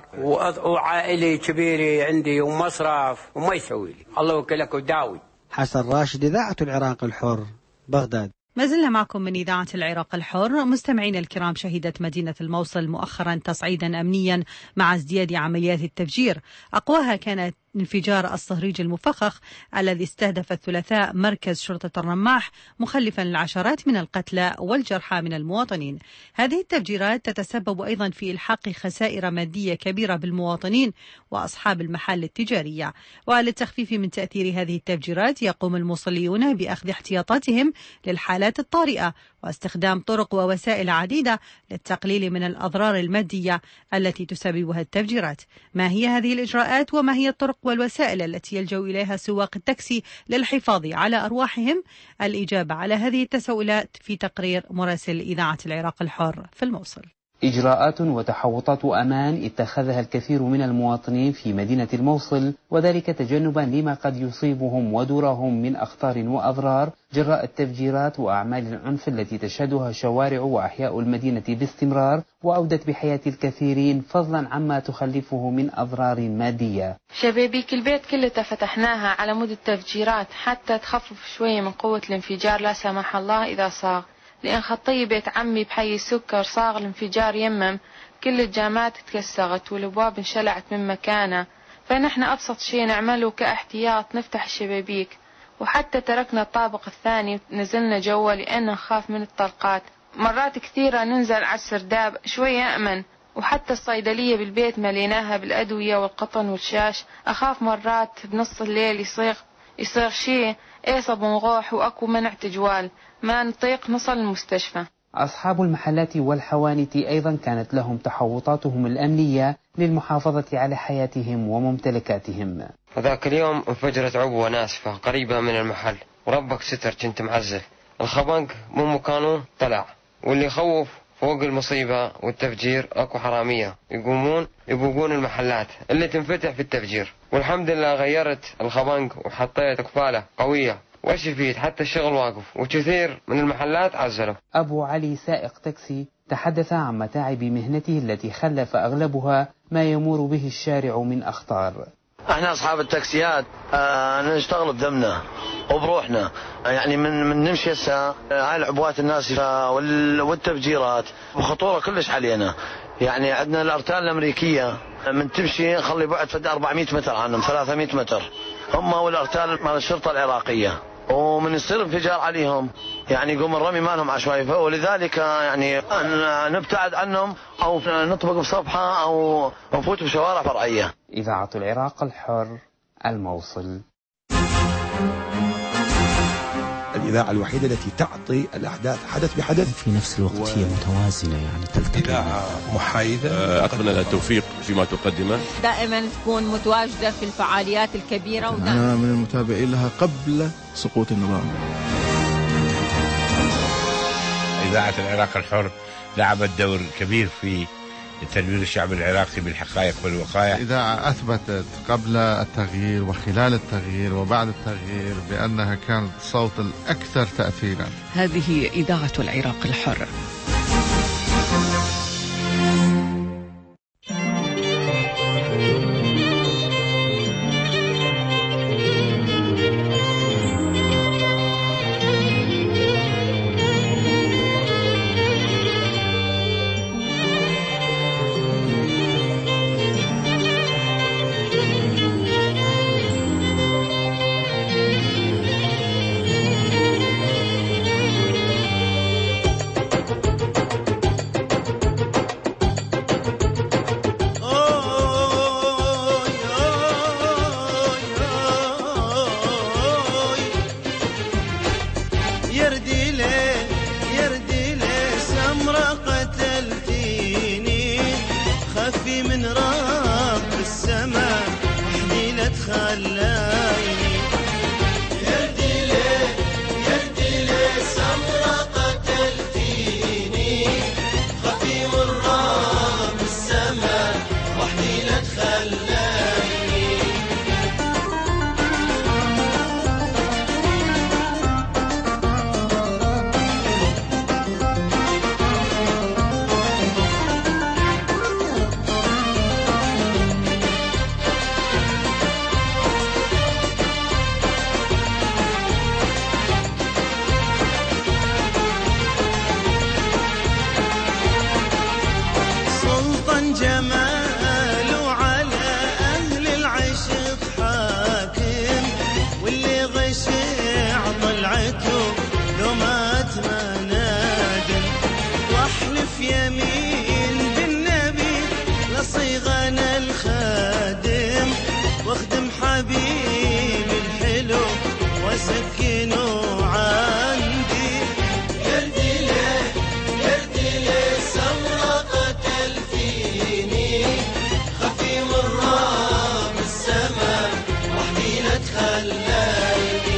وعائلي كبيري عندي ومصرف وما يسوي لي، الله وكلك وداوي. حسن راشد، إذاعة العراق الحر، بغداد. ما زلنا معكم من إذاعة العراق الحر. مستمعين الكرام، شهدت مدينة الموصل مؤخرا تصعيدا أمنيا مع ازدياد عمليات التفجير، أقواها كانت انفجار الصهريج المفخخ الذي استهدف الثلاثاء مركز شرطة الرماح، مخلفا العشرات من القتلى والجرحى من المواطنين. هذه التفجيرات تتسبب أيضا في إلحاق خسائر مادية كبيرة بالمواطنين وأصحاب المحال التجارية. وللتخفيف من تأثير هذه التفجيرات يقوم الموصليون بأخذ احتياطاتهم للحالات الطارئة واستخدام طرق ووسائل عديدة للتقليل من الأضرار المادية التي تسببها التفجيرات. ما هي هذه الإجراءات وما هي الطرق والوسائل التي يلجأ إليها سواق التاكسي للحفاظ على أرواحهم؟ الإجابة على هذه التساؤلات في تقرير مراسل إذاعة العراق الحر في الموصل. إجراءات وتحوطات أمان اتخذها الكثير من المواطنين في مدينة الموصل، وذلك تجنبا لما قد يصيبهم ودورهم من أخطار وأضرار جراء التفجيرات وأعمال العنف التي تشهدها شوارع وأحياء المدينة باستمرار، وأودت بحياة الكثيرين فضلا عما تخلفه من أضرار مادية. شبابيك البيت كله فتحناها على مود التفجيرات حتى تخفف شوية من قوة الانفجار لا سمح الله إذا صاغ، لأن خطي بيت عمي بحي السكر صاغ الانفجار يمم، كل الجامات تكسرت والابواب انشلعت من مكانها، فنحن أبسط شيء نعمله كاحتياط نفتح الشبابيك، وحتى تركنا الطابق الثاني نزلنا جوا لأن نخاف من الطلقات. مرات كثيرة ننزل على السرداب شوية أمن، وحتى الصيدلية بالبيت مليناها بالأدوية والقطن والشاش، أخاف مرات بنص الليل يصيغ يصير شيء ايصب ونغوح واكو منع تجوال ما نطيق نصل المستشفى. أصحاب المحلات والحوانت أيضا كانت لهم تحوطاتهم الأمنية للمحافظة على حياتهم وممتلكاتهم. وذاك اليوم انفجرت عبوة ناسفة قريبة من المحل، وربك ستر كنت معزل، الخبنق مو مكانه طلع، واللي يخوف فوق المصيبة والتفجير اكو حرامية يقومون يبوقون المحلات اللي تنفتح في التفجير، والحمد لله غيرت الخبنق وحطيت قفالة قوية وشفيت حتى الشغل واقف، وكثير من المحلات عزلوا. أبو علي سائق تاكسي تحدث عن متاعب مهنته التي خلف أغلبها ما يمر به الشارع من أخطار. احنا اصحاب التاكسيات آه نشتغل بدمنا وبروحنا، يعني من من نمشي هسه هاي العبوات الناسفه والتفجيرات بخطوره كلش علينا، يعني عندنا الارتال الامريكيه من تمشي نخلي بعد فد أربعمية متر عنهم ثلاثمية متر، هم والارتال مال الشرطه العراقيه، ومن يصير انفجار عليهم يعني يقوم الرمي مالهم عشوائي، ولذلك يعني نبتعد عنهم او نطبق بصفحه او نفوت بشوارع فرعيه. إذاعة العراق الحر، الموصل. الإذاعة الوحيدة التي تعطي الأحداث حدث بحدث في نفس الوقت و... هي متوازنة، يعني تلتقي. إذاعة محايدة. أتمنى لها التوفيق فيما تقدمه، دائما تكون متواجدة في الفعاليات الكبيرة. أنا من المتابعين لها قبل سقوط النظام. إذاعة العراق الحر لعبت دور كبير في تنوير الشعب العراقي بالحقائق والوقائع. الإذاعة أثبتت قبل التغيير وخلال التغيير وبعد التغيير بأنها كانت الصوت الأكثر تأثيرا. هذه إذاعة العراق الحر. يردي ليه يردي ليه سمرة سكنوا عندي يردي له يردي له سمرة قتل فيني خفي والرام السما وحدي لا تخليني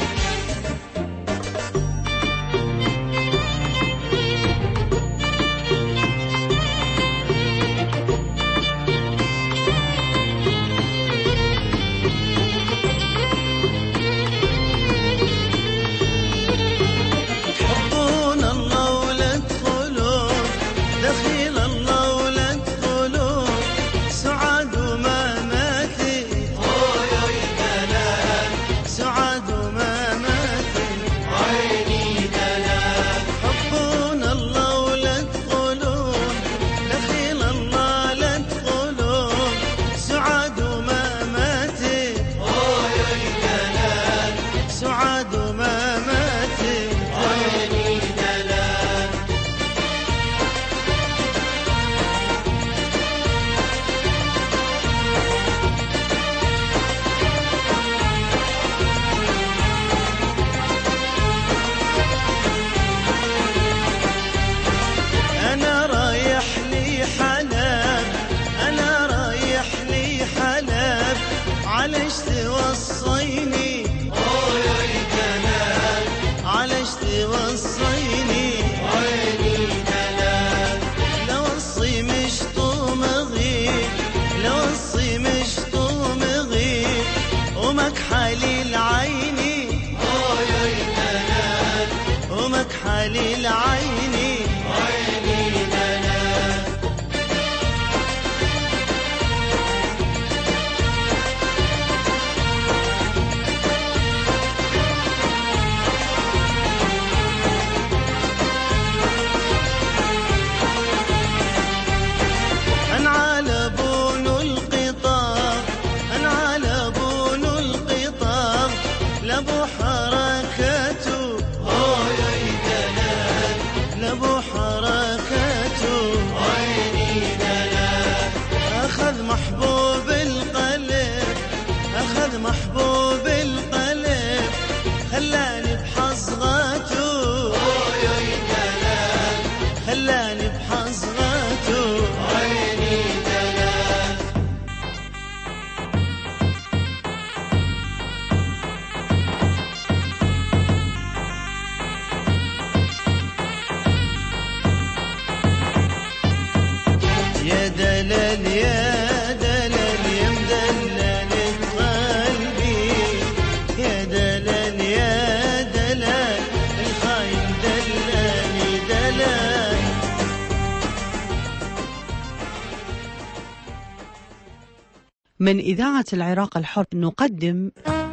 من إذاعة العراق الحر نقدم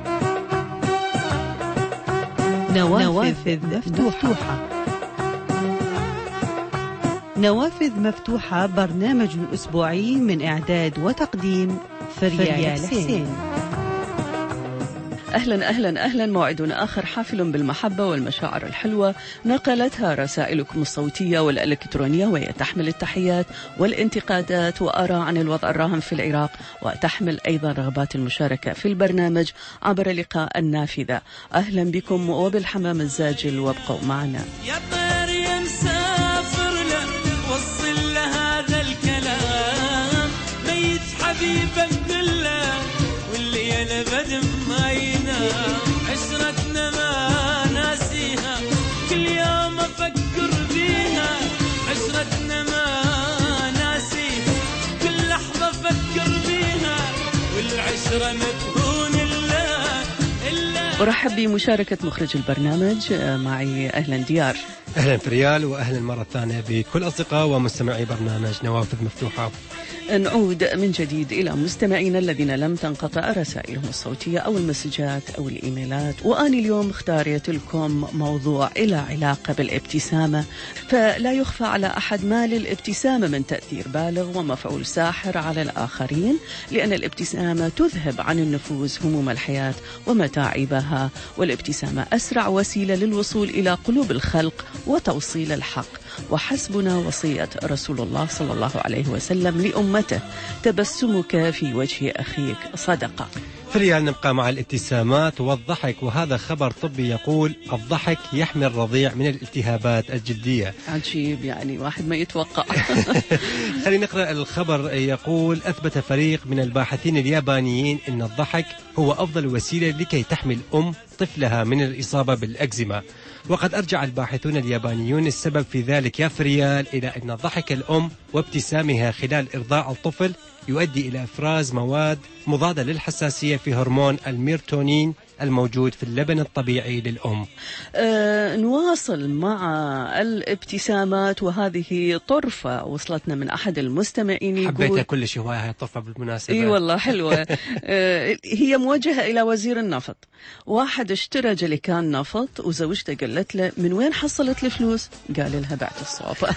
نوافذ, نوافذ مفتوحة. نوافذ مفتوحة برنامج أسبوعي من إعداد وتقديم فريال حسين. أهلا أهلا أهلا، موعدنا آخر حافل بالمحبة والمشاعر الحلوة نقلتها رسائلكم الصوتية والإلكترونية، وهي تحمل التحيات والانتقادات وآراء عن الوضع الراهن في العراق، وتحمل أيضا رغبات المشاركة في البرنامج عبر لقاء النافذة. أهلا بكم وبالحمام الزاجل، وابقوا معنا. يا طير يا مسافر له وصل له هذا الكلام، ميت حبيبك بالله والليل بدم ما ينام، عشرتنا ما ناسيها كل يوم أفكر بيها، عشرتنا ما ناسيها كل لحظة أفكر بيها، والعشرة مدهون الله إلا. أرحب بمشاركة مخرج البرنامج معي. أهلا ديار. أهلا فريال، وأهلا مرة ثانية بكل أصدقاء ومستمعي برنامج نوافذ مفتوحة. نعود من جديد إلى مستمعينا الذين لم تنقطع رسائلهم الصوتية أو المسجات أو الإيميلات، وأنا اليوم اختاريت لكم موضوع إلى علاقة بالابتسامة. فلا يخفى على أحد ما للابتسامة من تأثير بالغ ومفعول ساحر على الآخرين، لأن الابتسامة تذهب عن النفوس هموم الحياة ومتاعبها، والابتسامة أسرع وسيلة للوصول إلى قلوب الخلق وتوصيل الحق. وحسبنا وصية رسول الله صلى الله عليه وسلم لأمته: تبسمك في وجه أخيك صدقة. في ريال نبقى مع الابتسامات والضحك، وهذا خبر طبي يقول الضحك يحمي الرضيع من الالتهابات الجلدية. عجيب، يعني واحد ما يتوقع. خلينا نقرأ الخبر. يقول أثبت فريق من الباحثين اليابانيين أن الضحك هو أفضل وسيلة لكي تحمي الأم طفلها من الإصابة بالأكزيما، وقد أرجع الباحثون اليابانيون السبب في ذلك يا فريال إلى أن ضحك الأم وابتسامها خلال إرضاع الطفل يؤدي إلى إفراز مواد مضادة للحساسية في هرمون الميرتونين الموجود في اللبن الطبيعي للأم. أه نواصل مع الابتسامات، وهذه طرفة وصلتنا من أحد المستمعين يقول حبيتها كل شيء هواية طرفة بالمناسبة. اي والله حلوة. أه هي موجهة إلى وزير النفط. واحد اشترى جليكان نفط وزوجته قالت له من وين حصلت الفلوس؟ قال لها بعت الصوفة.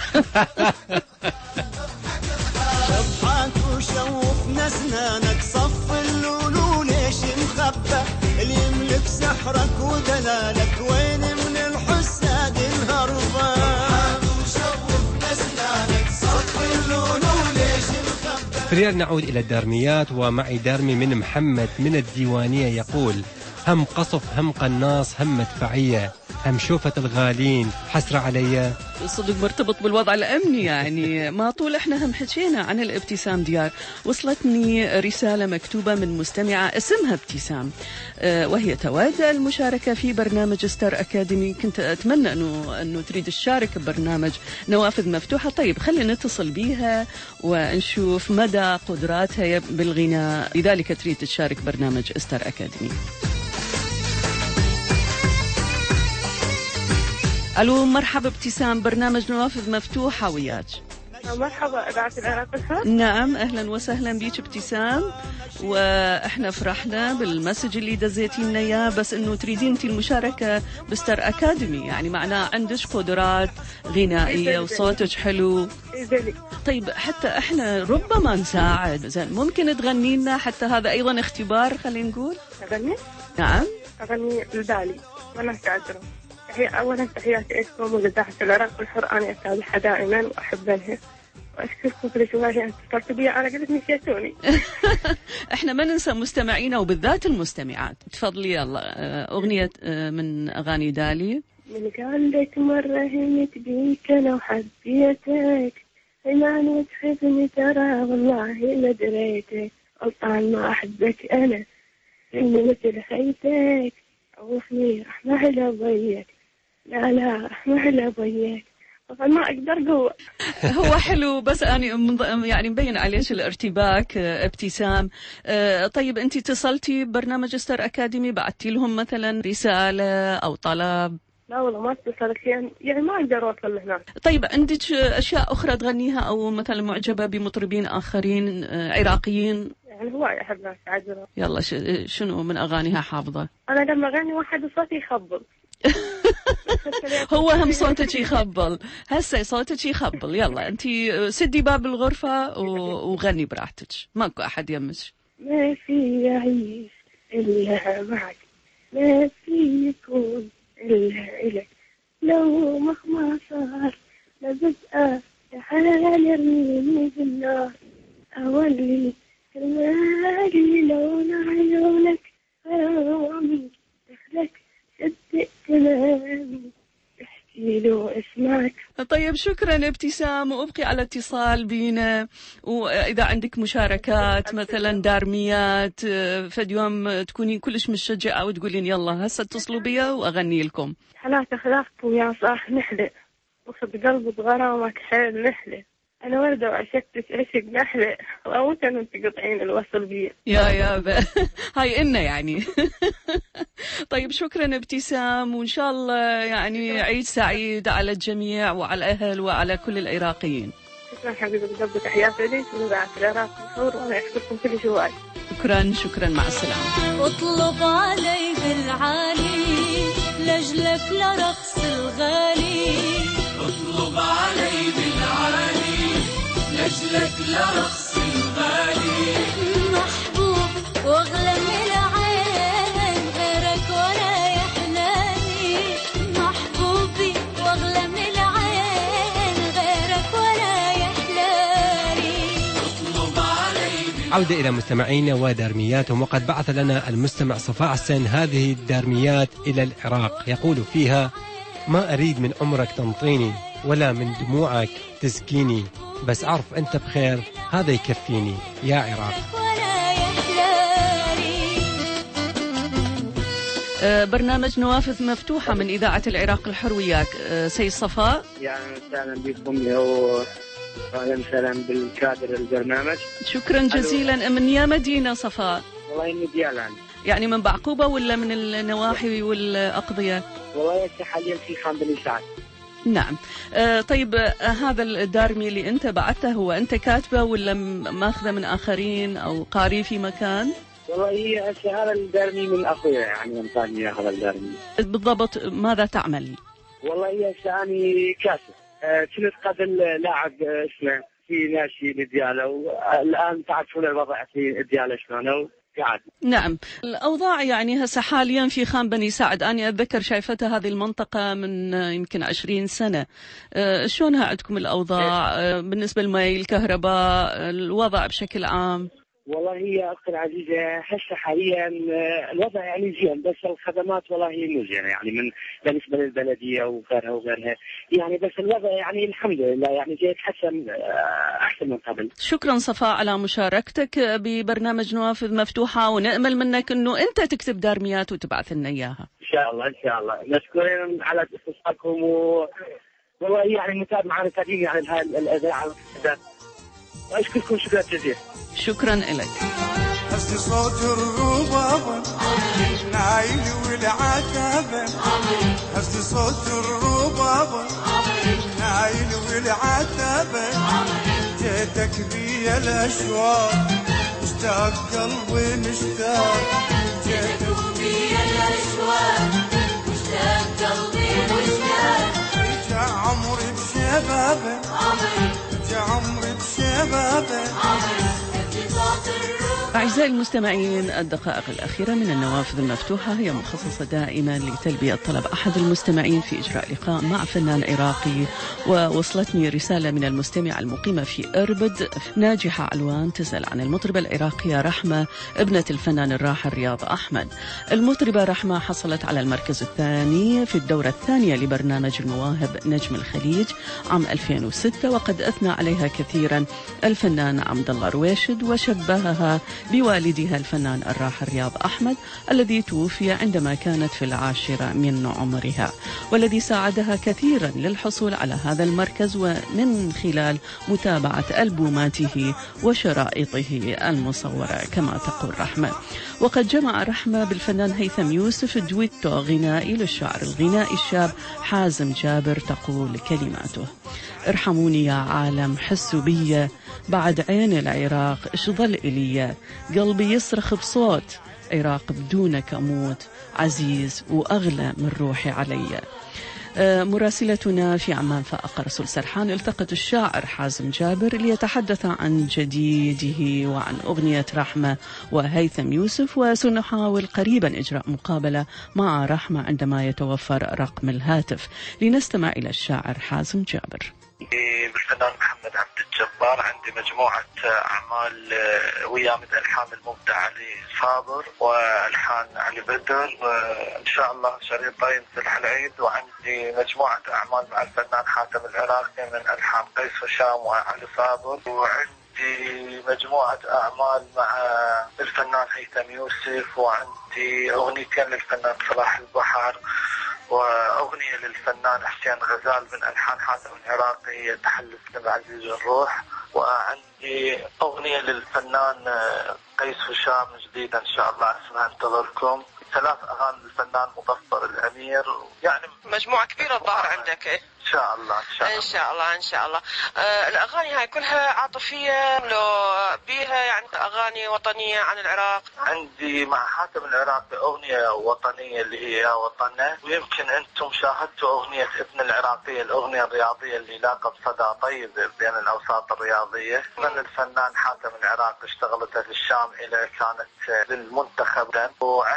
اضحك وشوفنا اسنانك، صف اللولو ليش مخبى؟ اللي يملك سحرك ودلالك وين من الحساد الهربة؟ اضحك وشوفنا اسنانك، صف اللولو ليش مخبى؟ في ريال نعود إلى الدارميات، ومعي دارمي من محمد من الديوانية يقول هم قصف هم قناص هم مدفعية هم شوفة الغالين حسرة علي. صدق مرتبط بالوضع الأمني، يعني ما طول احنا هم حكينا عن الابتسام ديار. وصلتني رسالة مكتوبة من مستمعة اسمها ابتسام، أه وهي تود المشاركة في برنامج ستار أكاديمي. كنت أتمنى أنه, أنه تريد تشارك ببرنامج نوافذ مفتوحة. طيب خلينا نتصل بيها ونشوف مدى قدراتها بالغناء، لذلك تريد تشارك برنامج ستار أكاديمي. ألو، مرحبا ابتسام، برنامج نوافذ مفتوحة وياك. مرحبا إذاعة العراق الحر. نعم أهلا وسهلا بيك ابتسام، وإحنا فرحنا بالمسج اللي دزيتي لنا إياه، بس إنه تريدين أنت المشاركة بستار أكاديمي، يعني معناه عندك قدرات غنائية وصوتك حلو. طيب حتى إحنا ربما نساعد، زين ممكن تغني لنا حتى هذا أيضا اختبار خلينا نقول. أغني؟ نعم أغني البالي وأنا كأجرم. أولا تحياتي لكم ولإذاعة العراق الحر، أنا أتابعها دائما وأحبها، وأشكركم كل شوية أن اتصلتوا بي، أنا قلت نسيتوني. إحنا ما ننسى مستمعينا وبالذات المستمعات. تفضلي يلا أغنية من أغاني دالي. من قال لك مرة همت بيك أنا وحبيتك، إيمان وتحبني ترى والله ما دريتك، غلطان ما أحبك أنا إني مثل خيتك، عوفني رحمة على ضيك، لا لا رحمة على ضيك، ما أقدر قوة. هو حلو بس أنا يعني مبين عليش الارتباك ابتسام. طيب أنت اتصلتي ببرنامج ستار أكاديمي، بعتي لهم مثلا رسالة أو طلب؟ لا والله ما اتصلت، يعني ما أقدر أوصل لهناك. طيب عندك أشياء أخرى تغنيها أو مثلا معجبة بمطربين آخرين عراقيين؟ يعني هواي أحب ناس عجرة. يلا شنو من أغانيها حافظة؟ أنا لما أغني واحد صوتي يخبل. هو هم صوتك يخبل، هسه صوتك يخبل. يلا أنتي سدي باب الغرفة وغني براحتك، ماكو أحد يمك. ما في يعيش إلا معك، ما في يكون إلا إلك، لو مهما صار لبدأ تعال يرميني بالنار، أولي كرمالي لون عيونك غرامي، دخلك صدق كلامي احكي له اسمعك. طيب شكرا ابتسام، وابقي على اتصال بينا، واذا عندك مشاركات مثلا دارميات فد يوم تكونين كلش مشجعه وتقولين يلا هسه اتصلوا بيا واغني لكم. حالات اخلاقكم يا صاح نحلة، وخد قلبي بغرامك حيل نحلة، أنا وردة وعشقتك عشق نحلة، وأموت أنا تقطعين الوصل بي. يا يا هاي إنا يعني. طيب شكرا ابتسام، وإن شاء الله يعني عيد سعيد على الجميع وعلى الأهل وعلى كل العراقيين. شكرا حبيبي، بدي تحياتي ليك وإذاعة العراق الحر، وأنا أشكركم كل شوي. شكرا شكرا، مع السلامة. اطلب علي بالعالي لجلك لرقص الغالي، اطلب علي بالعالي لجلك لرقص الغالي، محبوب واغلى من العين غيرك ولا يحلاني، محبوبي واغلى من العين غيرك ولا يحلاني. اطلب علي عودة إلى مستمعينا ودارمياتهم. وقد بعث لنا المستمع صفاء حسن هذه الدارميات إلى العراق، يقول فيها: ما أريد من عمرك تنطيني ولا من دموعك تسكيني، بس عرف أنت بخير هذا يكفيني يا عراق. برنامج نوافذ مفتوحة من إذاعة العراق الحر وياك سيد صفاء. يعني سهلا بكم وأهلا وسهلا بالكادر البرنامج. شكرا جزيلا. من يا مدينة صفاء؟ والله من ديالان. يعني من بعقوبة ولا من النواحي والأقضية؟ والله حاليا في خان بني سعد. نعم. آه طيب آه هذا الدارمي اللي أنت بعته هو أنت كاتبه ولا ماخذه من آخرين أو قاري في مكان؟ والله هي هذا الدارمي من أخويا، يعني أنطاني هذا الدارمي. بالضبط ماذا تعمل؟ والله هي أني كاتب. آه كنت قبل لاعب اسمه في ناشي لدياله، والآن تعرفون الوضع في دياله شلونه. نعم. الأوضاع يعني هسه حاليا في خان بني سعد، أنا أتذكر شايفتها هذه المنطقة من يمكن عشرين سنة. أه شلونها عندكم الأوضاع أه بالنسبة للمي الكهرباء الوضع بشكل عام؟ والله هي أختي العزيزة هسه حاليا الوضع يعني زين، بس الخدمات والله مو زينة يعني من بالنسبة للبلدية وغيرها وغيرها، يعني بس الوضع يعني الحمد لله يعني جاي يتحسن أحسن من قبل. شكرا صفاء على مشاركتك ببرنامج نوافذ مفتوحة، ونأمل منك أنه أنت تكتب دارميات وتبعث لنا إياها. إن شاء الله إن شاء الله. مشكورين على اتصالكم و والله يعني متابع معنا تابعين على هاي الإذاعة. أشكركم شكرا جزيلا. شكرا لك. هز صوت الربابة نايل والعتابة، هز صوت الربابة نايل والعتابة، جيتك بيا الأشواق مشتاق قلبي مشتاق، جيتك بيا الأشواق مشتاق قلبي مشتاق، رجع عمري بشبابه رجع عمري بشبابه. أعزائي المستمعين، الدقائق الأخيرة من النوافذ المفتوحة هي مخصصة دائما لتلبية طلب أحد المستمعين في إجراء لقاء مع فنان عراقي. ووصلتني رسالة من المستمعة المقيمة في إربد ناجحة علوان تسأل عن المطربة العراقية رحمة ابنة الفنان الراحل رياض أحمد. المطربة رحمة حصلت على المركز الثاني في الدورة الثانية لبرنامج المواهب نجم الخليج عام ألفين وستة، وقد أثنى عليها كثيرا الفنان عبد الله رويشد وشبهها بوالدها الفنان الراحل رياض أحمد الذي توفي عندما كانت في العاشرة من عمرها، والذي ساعدها كثيرا للحصول على هذا المركز ومن خلال متابعة ألبوماته وشرائطه المصورة كما تقول رحمة. وقد جمع رحمة بالفنان هيثم يوسف دويتو غنائي للشاعر الغنائي الشاب حازم جابر، تقول كلماته: ارحموني يا عالم حسوا بي بعد عين العراق ايش ظل إلي، قلبي يصرخ بصوت عراق بدونك أموت، عزيز وأغلى من روحي علي. مراسلتنا في عمان فائقة رسول سرحان التقت الشاعر حازم جابر ليتحدث عن جديده وعن أغنية رحمة وهيثم يوسف، وسنحاول قريبا إجراء مقابلة مع رحمة عندما يتوفر رقم الهاتف لنستمع إلى الشاعر حازم جابر. بالفنان محمد عبد الجبار عندي مجموعة أعمال ويا من ألحان المبدع علي صابر وألحان علي بدر، وإن شاء الله شريطين ينزل على العيد. وعندي مجموعة أعمال مع الفنان حاتم العراقي من ألحان قيس هشام وعلي صابر، وعندي مجموعة أعمال مع الفنان هيثم يوسف، وعندي أغنيتين للفنان صلاح البحر، وأغنية للفنان حسين غزال من ألحان حاتم العراقي تحلفنا بعزيز الروح، وعندي أغنية للفنان قيس هشام جديدة إن شاء الله اسمها انتظركم، ثلاث أغاني للفنان مظفر الأمير، يعني مجموعة كبيرة الظاهر عندك. إن شاء الله إن شاء الله إن شاء الله إن شاء الله. آه الأغاني هاي كلها عاطفية لو بيها يعني أغاني وطنية عن العراق؟ عندي مع حاتم العراقي أغنية وطنية اللي هي يا وطننا، ويمكن أنتم شاهدتوا أغنية ابن العراقية الأغنية الرياضية اللي لاقى بصدى طيب بين الأوساط الرياضية. من الفنان حاتم العراقي اشتغلتها في الشام إلى كانت للمنتخب. وعندي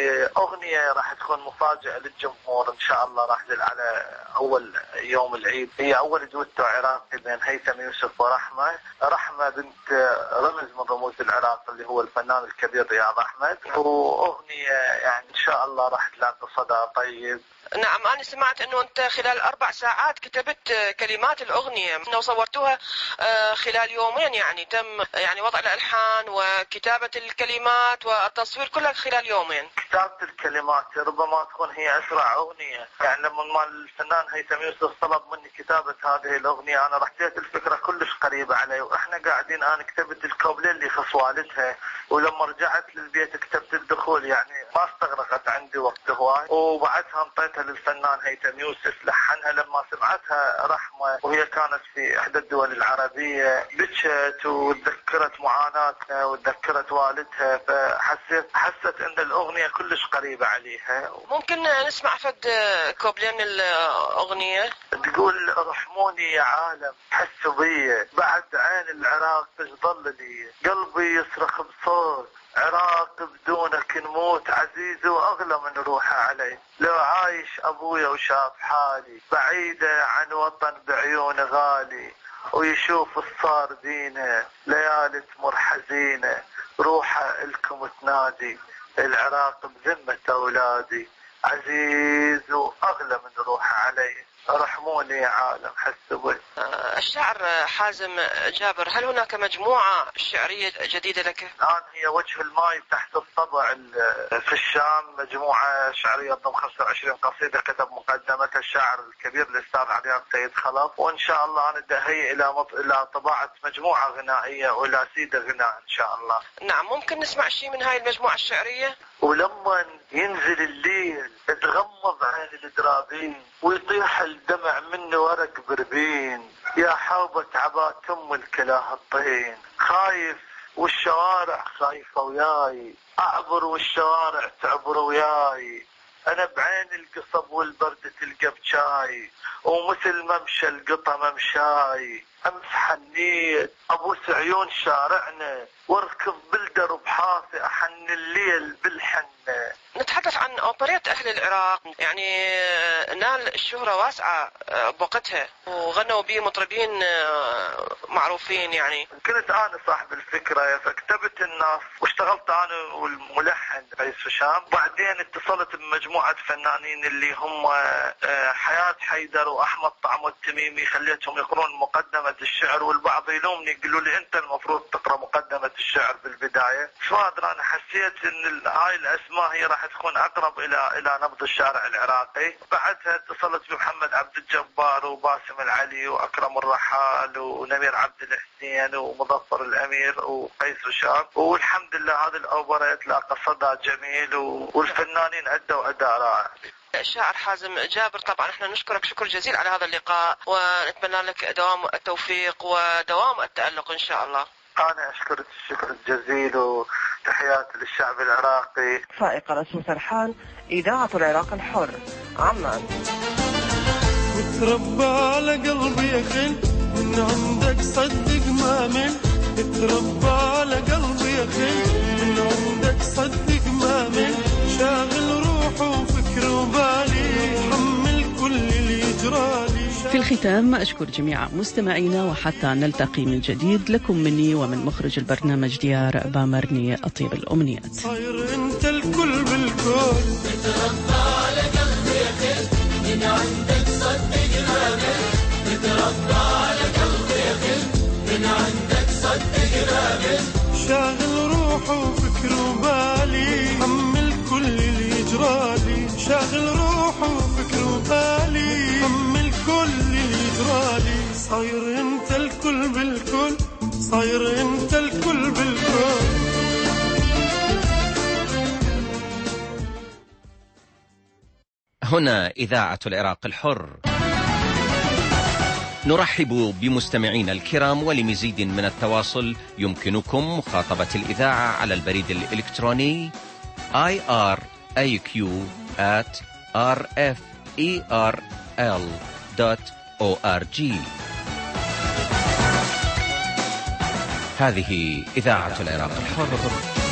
أغنية راح تكون مفاجأة للجمهور إن شاء الله، راح تنزل على أول يوم العيد. هي أول دويتو عراقي بين هيثم يوسف ورحمة. رحمة بنت رمز من رموز العراق اللي هو الفنان الكبير رياض أحمد، وأغنية يعني إن شاء الله راح تلاقي صدى طيب. نعم، أنا سمعت أنه أنت خلال أربع ساعات كتبت كلمات الأغنية وصورتوها خلال يومين، يعني تم يعني وضع الألحان وكتابة الكلمات والتصوير كلها خلال يومين. كتابة الكلمات ربما تكون هي أسرع أغنية، يعني لما ما الفنان هيثم يوسف طلب مني كتابة هذه الأغنية أنا رحت الفكرة كلش قريبة علي، وإحنا قاعدين أنا كتبت الكوبلين اللي خص والدها، ولما رجعت للبيت كتبت الدخول، يعني ما استغرقت عندي وقت هواي. وبعدها انطيتها للفنان هيثم يوسف لحنها. لما سمعتها رحمة وهي كانت في إحدى الدول العربية بكت وتذكرت معاناتها وتذكرت والدها، فحسيت حست ان الأغنية كلش قريبة عليها. ممكن نسمع فد كوبلين الأغنية؟ تقول رحموني يا عالم حسوا بي، بعد عين العراق تظل لي، قلبي يصرخ بصوت عراق بدونك نموت، عزيز واغلى من روحه علي، لو عايش ابويا وشاف حالي، بعيدة عن وطن بعيون غالي، ويشوف الصار دينه، ليالي تمر حزينة، روحه الكم تنادي، العراق بذمة اولادي، عزيز واغلى من روحه علي، رحموني يا عالم حسوا بي. الشاعر حازم جابر، هل هناك مجموعة شعرية جديدة لك؟ الآن هي وجه الماي تحت الطبع في الشام، مجموعة شعرية ضم خمسة وعشرين قصيدة كتب مقدمتها الشاعر الكبير الأستاذ علي سيد خلف، وإن شاء الله أنا دهي إلى مط... إلى طباعة مجموعة غنائية وإلى سيدة غناء إن شاء الله. نعم، ممكن نسمع شيء من هاي المجموعة الشعرية؟ ولما ينزل الليل تغمض عين الدرابين، ويطيح الدمع منه ورق بربين، يا حوبة عبات ام الكلاه الطين، خايف والشوارع خايفة وياي، اعبر والشوارع تعبر وياي، انا بعين القصب والبرد تلقى بشاي، ومثل ممشى القطة ممشاي، امسح النيل ابوس عيون شارعنا، واركض بالدرب حافي احن الليل بالحنة. نتحدث عن أوبريت أهل العراق، يعني نال الشهرة واسعة بوقتها وغنوا به مطربين معروفين. يعني كنت أنا صاحب الفكرة، فكتبت الناس واشتغلت أنا والملحن قيس هشام، بعدين اتصلت بمجموعة فنانين اللي هم حياة حيدر وأحمد طعم التميمي، خليتهم يقرون مقدمة الشعر، والبعض يلومني يقولوا لي أنت المفروض تقرأ مقدمة الشعر بالبداية. ما أدري، أنا حسيت إن هاي الأسماء هي راح تكون أقرب إلى إلى نبض الشارع العراقي. بعدها اتصلت بمحمد عبد الجبار وباسم العلي وأكرم الرحال ونمير عبد الحسين ومظفر الأمير وقيس هشام، والحمد لله هذه الأوبريت لاقى صدى جميل والفنانين أدوا أداء رائع. الشاعر حازم جابر، طبعا احنا نشكرك شكر جزيل على هذا اللقاء، ونتمنى لك دوام التوفيق ودوام التألق إن شاء الله. أنا أشكرك الشكر الجزيل وتحياتي للشعب العراقي. فائقة رسم سرحان، إذاعة العراق الحر، عمان. وتربى على قلبي يا خل من عندك صدق ما من، تربى على قلبي يا خل من عندك صدق ما من، شاغل روحه وفكر وبالي، حمل كل اللي يجرالي. في الختام أشكر جميع مستمعينا، وحتى نلتقي من جديد لكم مني ومن مخرج البرنامج ديار بامرني أطيب الأمنيات. صاير أنت الكل بالكل، تتربى على قلبي يا خل من عندك صدق رابل، تتربى على قلبي يا خل من عندك صدق رابل، شاغل روحه وفكر وبالي، حمل كل اللي يجرالي، شاغل روحه وفكر وبالي، حمل كل اللي يجرالي. صاير انت الكل بالكل، صاير انت الكل بالكل. هنا إذاعة العراق الحر، نرحب بمستمعينا الكرام، ولمزيد من التواصل يمكنكم مخاطبة الإذاعة على البريد الإلكتروني آي آر إيه كيو آت آر إف إي آر إل دوت أو آر جي. هذه إذاعة العراق الحر.